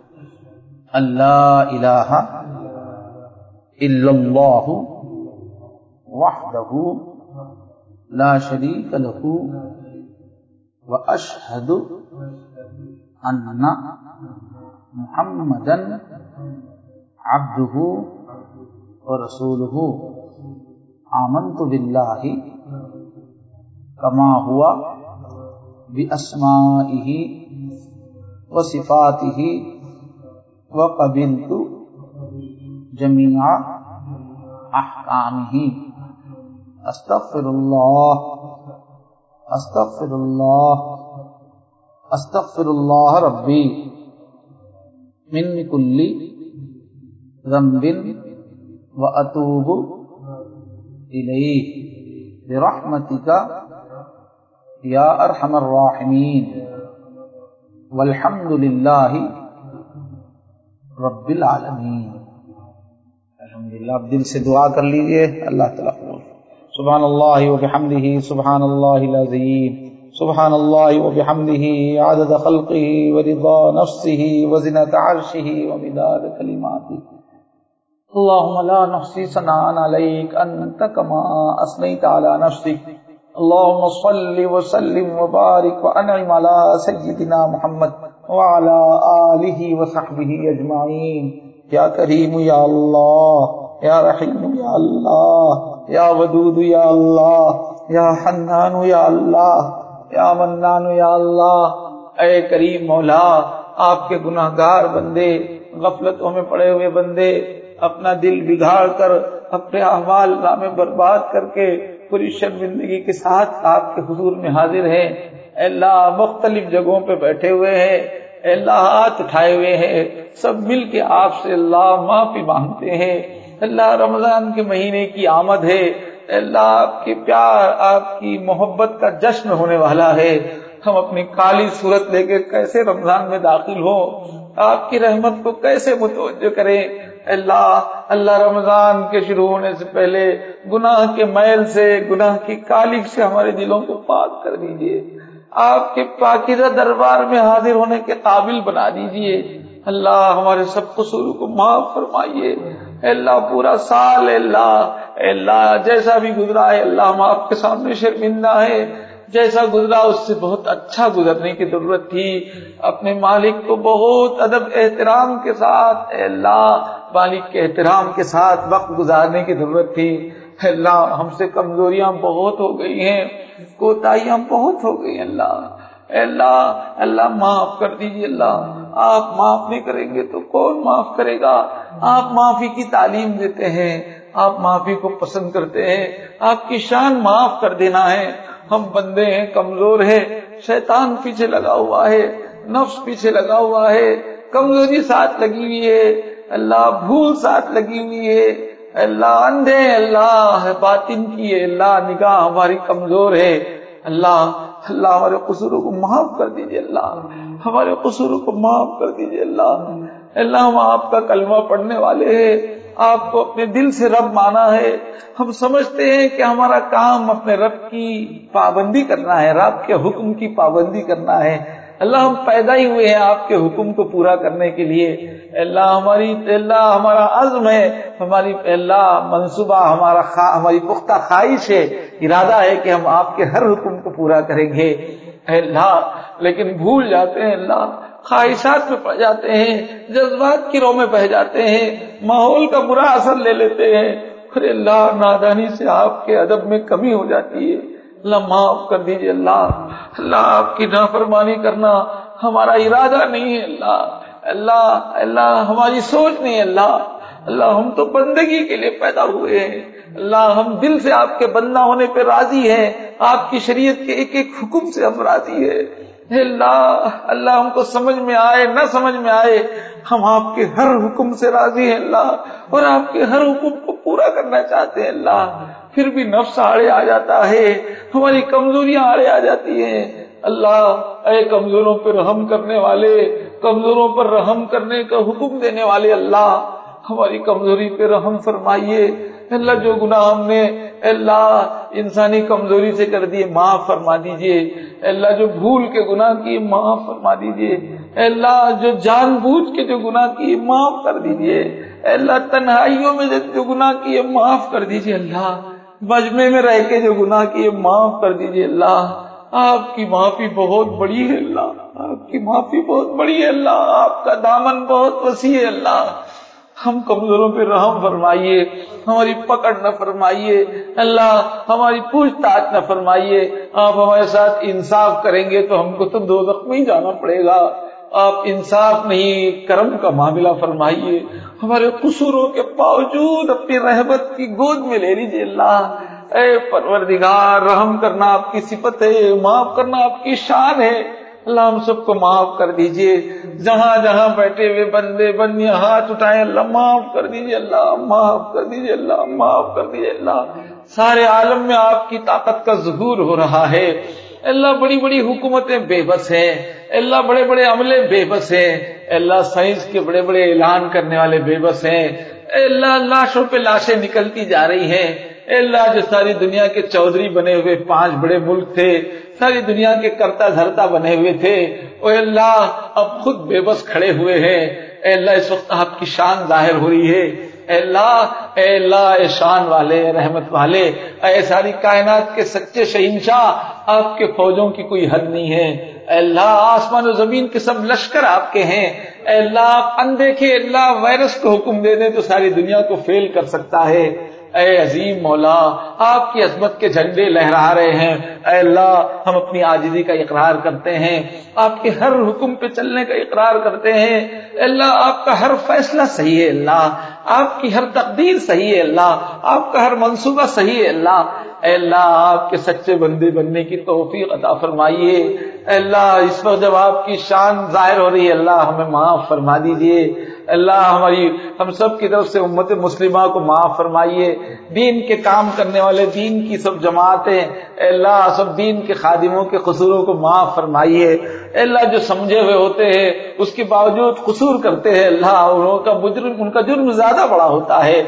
اللہ الہ الا اللہ وحدہ لا شریک لہ واشہد ان محمدً عبدہ ورسولہ آمنت باللہ کما ہوا باسمائہ وصفاتہ وقبلت جمیع احکامہ۔ استغفر اللہ استغفر اللہ استغفر اللہ ربی من کل ذنب واتوب الیہ برحمتک یا ارحم الراحمین، والحمد للہ رب العالمین. الحمدللہ. آپ دل سے دعا کر لیجئے. اللہ تعالیٰ قبول. سبحان اللہ وبحمدہ سبحان اللہ العظیم. سبحان اللہ وبحمدہ عدد خلقہ ورضا نفسہ وزنۃ عرشہ ومداد کلماتہ. اللهم لا نحصي ثناء عليك أنت كما أثنيت على نفسك. اللهم صل وسلم وبارك وأنعم على سيدنا محمد وعلى آله وصحبه أجمعين. يا كريم يا الله، يا رحيم يا الله، يا ودود يا الله، يا حنان يا الله، يا منان يا الله. اے کریم مولا، آپ کے گناہگار بندے، غفلتوں میں پڑے ہوئے بندے اپنا دل بگاڑ کر، اپنے اعمال نامے برباد کر کے پوری شرمندگی کے ساتھ آپ کے حضور میں حاضر ہیں. اے اللہ، مختلف جگہوں پہ بیٹھے ہوئے ہیں. اے اللہ، ہاتھ اٹھائے ہوئے ہیں. سب مل کے آپ سے اللہ معافی مانگتے ہیں. اللہ، رمضان کے مہینے کی آمد ہے. اے اللہ، آپ کے پیار، آپ کی محبت کا جشن ہونے والا ہے. ہم اپنی کالی صورت لے کے کیسے رمضان میں داخل ہو، آپ کی رحمت کو کیسے متوجہ کریں. اللہ رمضان کے شروع ہونے سے پہلے گناہ کے میل سے، گناہ کی کالک سے ہمارے دلوں کو پاک کر دیجئے. آپ کے پاکیزہ دربار میں حاضر ہونے کے قابل بنا دیجئے. اللہ، ہمارے سب قصوروں کو معاف فرمائیے. اے اللہ، پورا سال اے اللہ جیسا بھی گزرا ہے اللہ، ہم آپ کے سامنے شرمندہ ہے. جیسا گزرا اس سے بہت اچھا گزرنے کی ضرورت تھی. اپنے مالک کو بہت ادب احترام کے ساتھ، اے اللہ مالک کے احترام کے ساتھ وقت گزارنے کی ضرورت تھی. اے اللہ، ہم سے کمزوریاں بہت ہو گئی ہیں، کوتاہیاں بہت ہو گئی. اے اللہ معاف کر دیجیے. اللہ، آپ معاف نہیں کریں گے تو کون معاف کرے گا. آپ معافی کی تعلیم دیتے ہیں، آپ معافی کو پسند کرتے ہیں. آپ کی شان معاف کر دینا ہے. ہم بندے ہیں، کمزور ہیں، شیطان پیچھے لگا ہوا ہے، نفس پیچھے لگا ہوا ہے، کمزوری ساتھ لگی ہوئی ہے. اللہ، بھول ساتھ لگی ہوئی ہے. اللہ، اندھے اللہ باطن کی ہے. اللہ، نگاہ ہماری کمزور ہے. اللہ ہمارے قصوروں کو معاف کر دیجیے. اللہ، ہمارے قصوروں کو معاف کر دیجیے. اللہ، ہم آپ کا کلمہ پڑھنے والے ہیں، آپ کو اپنے دل سے رب مانا ہے. ہم سمجھتے ہیں کہ ہمارا کام اپنے رب کی پابندی کرنا ہے، رب کے حکم کی پابندی کرنا ہے. اللہ، ہم پیدا ہی ہوئے ہیں آپ کے حکم کو پورا کرنے کے لیے. اللہ، ہمارا عزم ہے، ہماری منصوبہ، ہماری پختہ خواہش ہے، ارادہ ہے کہ ہم آپ کے ہر حکم کو پورا کریں گے. اللہ، لیکن بھول جاتے ہیں. اللہ، خواہشات میں پڑ جاتے ہیں، جذبات کی رو میں بہ جاتے ہیں، ماحول کا برا اثر لے لیتے ہیں. پھر اللہ، نادانی سے آپ کے ادب میں کمی ہو جاتی ہے. اللہ، معاف کر دیجیے. اللہ، آپ کی نافرمانی کرنا ہمارا ارادہ نہیں ہے. اللہ ہماری سوچ نہیں ہے. اللہ ہم تو بندگی کے لیے پیدا ہوئے ہیں. اللہ، ہم دل سے آپ کے بندہ ہونے پہ راضی ہیں، آپ کی شریعت کے ایک ایک حکم سے ہم راضی ہیں. اللہ ہم کو سمجھ میں آئے نہ سمجھ میں آئے، ہم آپ کے ہر حکم سے راضی ہیں. اللہ، اور آپ کے ہر حکم کو پورا کرنا چاہتے ہیں. اللہ، پھر بھی نفس آڑے آ جاتا ہے، ہماری کمزوریاں آڑے آ جاتی ہیں. اللہ، اے کمزوروں پر رحم کرنے والے، کمزوروں پر رحم کرنے کا حکم دینے والے، اللہ ہماری کمزوری پہ رحم فرمائیے. اللہ، جو گناہ ہم نے انسانی کمزوری سے کر دیے معاف فرما دیجئے. اللہ، جو بھول کے گناہ کیے معاف فرما دیجئے. اللہ، جو جان بوجھ کے جو گناہ کیے معاف کر دیجئے. اللہ، تنہائیوں میں جو گناہ کیے معاف کر دیجئے. اللہ، مجمع میں رہ کے جو گناہ کیے معاف کر دیجئے. اللہ، آپ کی معافی بہت بڑی ہے. اللہ، آپ کی معافی بہت بڑی ہے. اللہ، آپ کا دامن بہت وسیع ہے. اللہ، ہم کمزوروں پہ رحم فرمائیے، ہماری پکڑ نہ فرمائیے. اللہ، ہماری پوچھ تاچھ نہ فرمائیے. آپ ہمارے ساتھ انصاف کریں گے تو ہم کو تو دوزخ میں ہی جانا پڑے گا. آپ انصاف نہیں، کرم کا معاملہ فرمائیے. ہمارے قصوروں کے باوجود اپنی رحمت کی گود میں لے لیجیے. اللہ، اے پروردگار، رحم کرنا آپ کی صفت ہے، معاف کرنا آپ کی شان ہے. اللہ، ہم سب کو معاف کر دیجئے. جہاں جہاں بیٹھے ہوئے بندے بندیاں ہاتھ اٹھائیں، اللہ معاف کر دیجئے. اللہ معاف کر دیجئے. اللہ معاف کر دیجئے. اللہ، سارے عالم میں آپ کی طاقت کا ظہور ہو رہا ہے. اللہ بڑی بڑی حکومتیں بے بس ہیں، اللہ بڑے بڑے عملے بے بس ہیں، اللہ سائنس کے بڑے بڑے اعلان کرنے والے بے بس ہیں، اللہ لاشوں پہ لاشیں نکلتی جا رہی ہیں، اللہ جو ساری دنیا کے چودھری بنے ہوئے 5 بڑے ملک تھے، ساری دنیا کے کرتا دھرتا بنے ہوئے تھے، اے اللہ اب خود بے بس کھڑے ہوئے ہیں، اے اللہ اس وقت آپ کی شان ظاہر ہو رہی ہے، اے اللہ اے شان والے، رحمت والے، اے ساری کائنات کے سچے شہنشاہ، آپ کے فوجوں کی کوئی حد نہیں ہے، اے اللہ آسمان و زمین کے سب لشکر آپ کے ہیں، اے اللہ آپ اندیکھے اللہ وائرس کو حکم دے دیں تو ساری دنیا کو فیل کر سکتا ہے، اے عظیم مولا آپ کی عظمت کے جھنڈے لہرا رہے ہیں، اے اللہ ہم اپنی عاجزی کا اقرار کرتے ہیں، آپ کے ہر حکم پہ چلنے کا اقرار کرتے ہیں، اے اللہ آپ کا ہر فیصلہ صحیح ہے، اللہ آپ کی ہر تقدیر صحیح ہے، اللہ آپ کا ہر منصوبہ صحیح ہے، اللہ اے اللہ آپ کے سچے بندے بننے کی توفیق عطا فرمائیے، اے اللہ اس وقت جب آپ کی شان ظاہر ہو رہی ہے اللہ ہمیں معاف فرما دیجیے، اللہ ہم سب کی طرف سے امت مسلمہ کو معاف فرمائیے، دین کے کام کرنے والے دین کی سب جماعتیں اے اللہ سب دین کے خادموں کے قصوروں کو معاف فرمائیے، اے اللہ جو سمجھے ہوئے ہوتے ہیں اس کے باوجود قصور کرتے ہیں اللہ ان کا جرم زیادہ بڑا ہوتا ہے،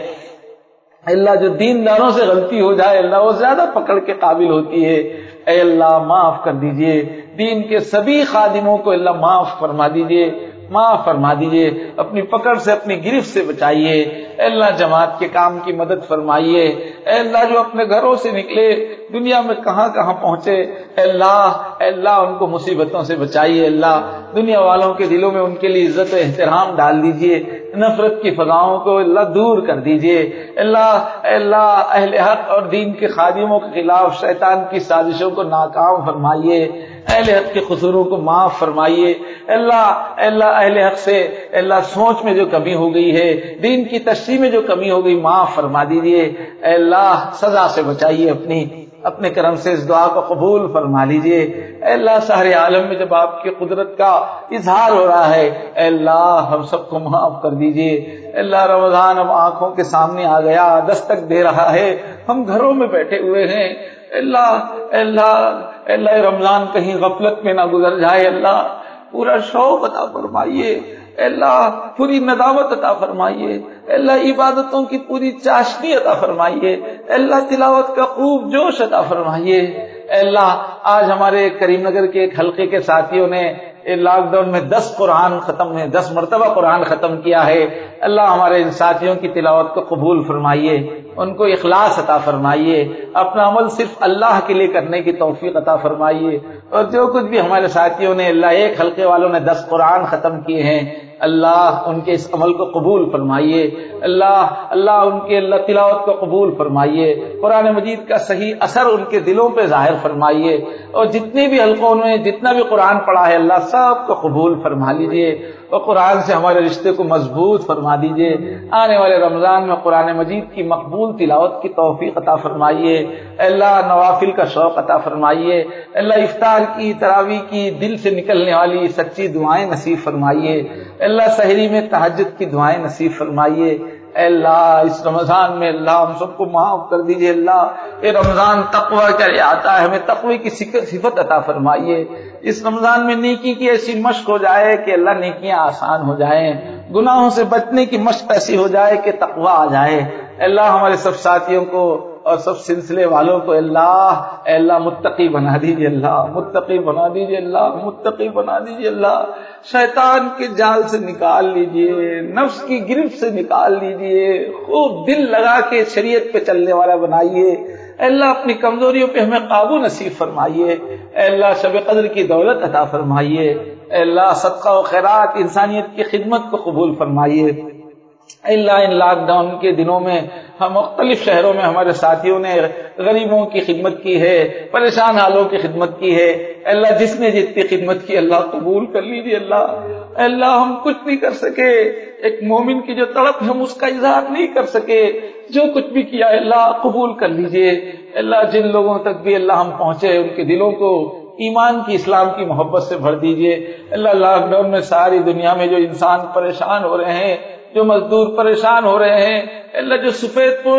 اللہ جو دینداروں سے غلطی ہو جائے اللہ وہ زیادہ پکڑ کے قابل ہوتی ہے، اے اللہ معاف کر دیجئے، دین کے سبھی خادموں کو اللہ معاف فرما دیجئے، معاف فرما دیجئے، اپنی پکڑ سے اپنی گرفت سے بچائیے، اے اللہ جماعت کے کام کی مدد فرمائیے، اے اللہ جو اپنے گھروں سے نکلے دنیا میں کہاں کہاں پہنچے، اے اللہ ان کو مصیبتوں سے بچائیے، اللہ دنیا والوں کے دلوں میں ان کے لیے عزت و احترام ڈال دیجئے، نفرت کی فضاؤں کو اللہ دور کر دیجئے، اللہ اہل حق اور دین کے خادموں کے خلاف شیطان کی سازشوں کو ناکام فرمائیے، اہل حق کے قصوروں کو معاف فرمائیے، اللہ اہل حق سے اللہ سوچ میں جو کمی ہو گئی ہے، دین کی تشریح میں جو کمی ہو گئی معاف فرما دیجئے، اے اللہ سزا سے بچائیے، اپنے کرم سے اس دعا کو قبول فرما لیجئے، اے اللہ سارے عالم میں جب آپ کی قدرت کا اظہار ہو رہا ہے اے اللہ ہم سب کو معاف کر دیجئے، اے اللہ رمضان اب آنکھوں کے سامنے آ گیا، دستک دے رہا ہے، ہم گھروں میں بیٹھے ہوئے ہیں، اللہ رمضان کہیں غفلت میں نہ گزر جائے، اللہ پورا شوق عطا فرمائیے، اللہ پوری ندامت عطا فرمائیے، اللہ عبادتوں کی پوری چاشنی عطا فرمائیے، اللہ تلاوت کا خوب جوش عطا فرمائیے، اللہ آج ہمارے کریم نگر کے ایک حلقے کے ساتھیوں نے لاک ڈاؤن میں 10 مرتبہ قرآن ختم کیا ہے، اللہ ہمارے ان ساتھیوں کی تلاوت کو قبول فرمائیے، ان کو اخلاص عطا فرمائیے، اپنا عمل صرف اللہ کے لیے کرنے کی توفیق عطا فرمائیے، اور جو کچھ بھی ہمارے ساتھیوں نے اللہ ایک حلقے والوں نے 10 قرآن ختم کیے ہیں اللہ ان کے اس عمل کو قبول فرمائیے، اللہ ان کے اللہ تلاوت کو قبول فرمائیے، قرآن مجید کا صحیح اثر ان کے دلوں پہ ظاہر فرمائیے، اور جتنے بھی حلقوں میں جتنا بھی قرآن پڑھا ہے اللہ سب کو قبول فرما لیجئے، اور قرآن سے ہمارے رشتے کو مضبوط فرما دیجئے، آنے والے رمضان میں قرآن مجید کی مقبول تلاوت کی توفیق عطا فرمائیے، اللہ نوافل کا شوق عطا فرمائیے، اللہ افطار کی تراویح کی دل سے نکلنے والی سچی دعائیں نصیب فرمائیے، اللہ سحری میں تہجد کی دعائیں نصیب فرمائیے، اے اللہ اس رمضان میں اللہ ہم سب کو معاف کر دیجئے، اللہ یہ رمضان تقوی کا آتا ہے، ہمیں تقوی کی صفت عطا فرمائیے، اس رمضان میں نیکی کی ایسی مشق ہو جائے کہ اللہ نیکیاں آسان ہو جائیں، گناہوں سے بچنے کی مشق ایسی ہو جائے کہ تقوی آ جائے، اللہ ہمارے سب ساتھیوں کو اور سب سلسلے والوں کو اے اللہ متقی بنا دیجئے، اللہ متقی بنا دیجئے، اللہ متقی بنا دیجئے، اللہ شیطان کے جال سے نکال لیجئے، نفس کی گرفت سے نکال لیجئے، خوب دل لگا کے شریعت پہ چلنے والا بنائیے، اے اللہ اپنی کمزوریوں پہ ہمیں قابو نصیب فرمائیے، اے اللہ شب قدر کی دولت عطا فرمائیے، اے اللہ صدقہ و خیرات انسانیت کی خدمت کو قبول فرمائیے، اللہ ان لاک ڈاؤن کے دنوں میں ہم مختلف شہروں میں ہمارے ساتھیوں نے غریبوں کی خدمت کی ہے، پریشان حالوں کی خدمت کی ہے، اللہ جس نے جتنی خدمت کی اللہ قبول کر لیجیے، اللہ ہم کچھ نہیں کر سکے، ایک مومن کی جو تڑپ ہم اس کا اظہار نہیں کر سکے، جو کچھ بھی کیا اللہ قبول کر لیجیے، اللہ جن لوگوں تک بھی اللہ ہم پہنچے ان کے دلوں کو ایمان کی اسلام کی محبت سے بھر دیجیے، اللہ لاک ڈاؤن میں ساری دنیا میں جو انسان پریشان ہو رہے ہیں، جو مزدور پریشان ہو رہے ہیں، اللہ جو سفید پوش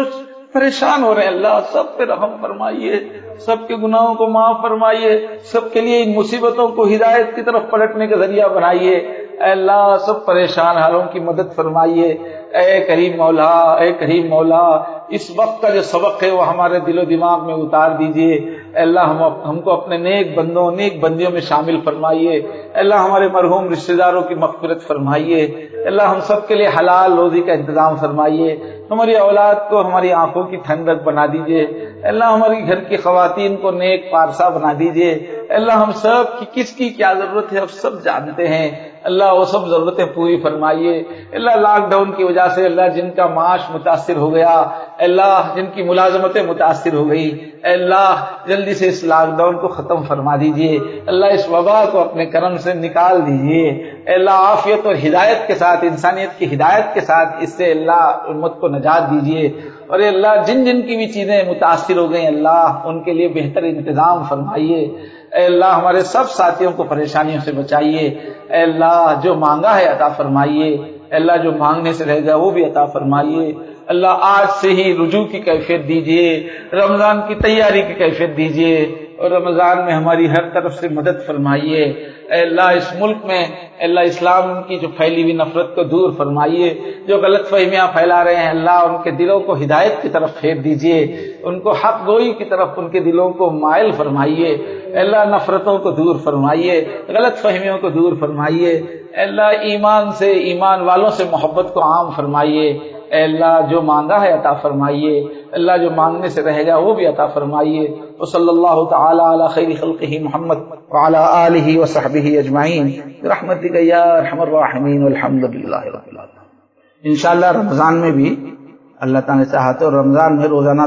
پریشان ہو رہے ہیں، اللہ سب پہ رحم فرمائیے، سب کے گناہوں کو معاف فرمائیے، سب کے لیے ان مصیبتوں کو ہدایت کی طرف پلٹنے کا ذریعہ بنائیے، اے اللہ سب پریشان حالوں کی مدد فرمائیے، اے کریم مولا، اے کریم مولا، اس وقت کا جو سبق ہے وہ ہمارے دل و دماغ میں اتار دیجئے، اے اللہ ہم کو اپنے نیک بندوں نیک بندیوں میں شامل فرمائیے، اے اللہ ہمارے مرحوم رشتہ داروں کی مغفرت فرمائیے، اے اللہ ہم سب کے لیے حلال روزی کا انتظام فرمائیے، ہماری اولاد کو ہماری آنکھوں کی ٹھنڈک بنا دیجئے، اے اللہ ہماری گھر کی خواتین کو نیک پارسا بنا دیجئے، اے اللہ ہم سب کی کس کی کیا ضرورت ہے اب سب جانتے ہیں، اللہ وہ سب ضرورتیں پوری فرمائیے، اللہ لاک ڈاؤن کی وجہ سے اللہ جن کا معاش متاثر ہو گیا، اللہ جن کی ملازمتیں متاثر ہو گئی، اے اللہ جلدی سے اس لاک ڈاؤن کو ختم فرما دیجئے، اللہ اس وبا کو اپنے کرم سے نکال دیجئے، اے اللہ عافیت اور ہدایت کے ساتھ، انسانیت کی ہدایت کے ساتھ اس سے اللہ امت کو نجات دیجئے، اور اے اللہ جن جن کی بھی چیزیں متاثر ہو گئی اللہ ان کے لیے بہتر انتظام فرمائیے، اے اللہ ہمارے سب ساتھیوں کو پریشانیوں سے بچائیے، اے اللہ جو مانگا ہے عطا فرمائیے، اے اللہ جو مانگنے سے رہ گیا وہ بھی عطا فرمائیے، اللہ آج سے ہی رجوع کی کیفیت دیجئے، رمضان کی تیاری کی کیفیت دیجئے، اور رمضان میں ہماری ہر طرف سے مدد فرمائیے، اے اللہ اس ملک میں اے اللہ اسلام کی جو پھیلی ہوئی نفرت کو دور فرمائیے، جو غلط فہمیاں پھیلا رہے ہیں اللہ ان کے دلوں کو ہدایت کی طرف پھیر دیجئے، ان کو حق گوئی کی طرف ان کے دلوں کو مائل فرمائیے، اے اللہ نفرتوں کو دور فرمائیے، غلط فہمیوں کو دور فرمائیے، اے اللہ ایمان سے ایمان والوں سے محبت کو عام فرمائیے، اے اللہ جو مانگا ہے عطا فرمائیے، اللہ جو مانگنے سے رہ گیا وہ بھی عطا فرمائیے، وصلی اللہ تعالی علی خیر خلقہ محمد وعلی آلہ وصحبہ اجمعین برحمتک یا ارحم الراحمین والحمد للہ رب العالمین۔ انشاءاللہ رمضان میں بھی اللہ تعالیٰ چاہا تو رمضان میں روزانہ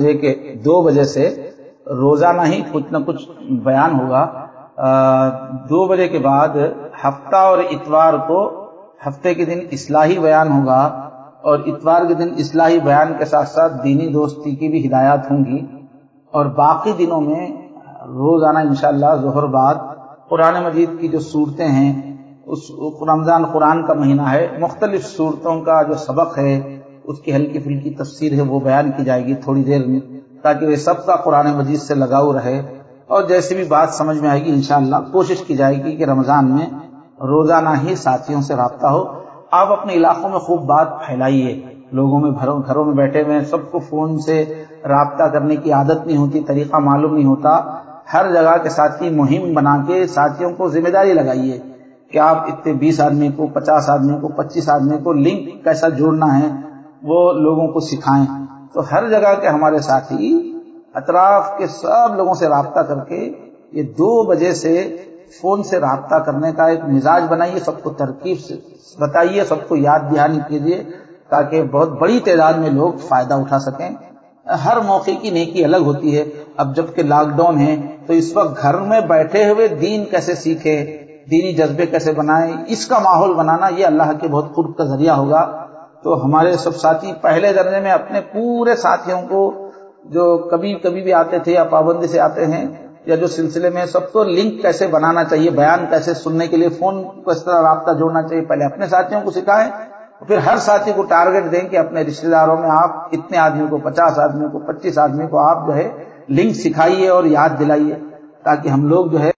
2 بجے سے روزانہ ہی کچھ نہ کچھ بیان ہوگا، 2 بجے کے بعد ہفتہ اور اتوار کو ہفتے کے دن اصلاحی بیان ہوگا، اور اتوار کے دن اصلاحی بیان کے ساتھ ساتھ دینی دوستی کی بھی ہدایات ہوں گی، اور باقی دنوں میں روزانہ انشاءاللہ ظہر بعد قرآن مجید کی جو صورتیں ہیں، اس رمضان قرآن کا مہینہ ہے، مختلف صورتوں کا جو سبق ہے اس کی ہلکی پھلکی تفسیر ہے وہ بیان کی جائے گی تھوڑی دیر میں، تاکہ وہ سب کا قرآن مجید سے لگاؤ رہے، اور جیسے بھی بات سمجھ میں آئے گی انشاءاللہ کوشش کی جائے گی کہ رمضان میں روزانہ ہی ساتھیوں سے رابطہ ہو۔ آپ اپنے علاقوں میں خوب بات پھیلائیے، لوگوں میں گھروں میں بیٹھے ہوئے سب کو فون سے رابطہ کرنے کی عادت نہیں ہوتی، طریقہ معلوم نہیں ہوتا، ہر جگہ کے ساتھی مہم بنا کے ساتھیوں کو ذمہ داری لگائیے کہ آپ اتنے 20 آدمی کو 50 آدمی کو 25 آدمی کو لنک کیسا جوڑنا ہے وہ لوگوں کو سکھائیں، تو ہر جگہ کے ہمارے ساتھی اطراف کے سب لوگوں سے رابطہ کر کے یہ 2 بجے سے فون سے رابطہ کرنے کا ایک مزاج بنائیے، سب کو ترکیب سے بتائیے، سب کو یاد دہانی کیجیے تاکہ بہت بڑی تعداد میں لوگ فائدہ اٹھا سکیں۔ ہر موقع کی نیکی الگ ہوتی ہے، اب جب کہ لاک ڈاؤن ہے تو اس وقت گھر میں بیٹھے ہوئے دین کیسے سیکھیں، دینی جذبے کیسے بنائیں، اس کا ماحول بنانا یہ اللہ کے بہت قرب کا ذریعہ ہوگا۔ تو ہمارے سب ساتھی پہلے درجے میں اپنے پورے ساتھیوں کو جو کبھی بھی آتے تھے یا پابندی سے آتے ہیں یا جو سلسلے میں، سب کو لنک کیسے بنانا چاہیے، بیان کیسے سننے کے لیے فون کو اس طرح رابطہ جوڑنا چاہیے، پہلے اپنے ساتھیوں کو سکھائیں، پھر ہر ساتھی کو ٹارگٹ دیں کہ اپنے رشتہ داروں میں آپ اتنے آدمی کو 50 آدمی کو 25 آدمی کو آپ جو ہے لنک سکھائیے اور یاد دلائیے، تاکہ ہم لوگ جو ہے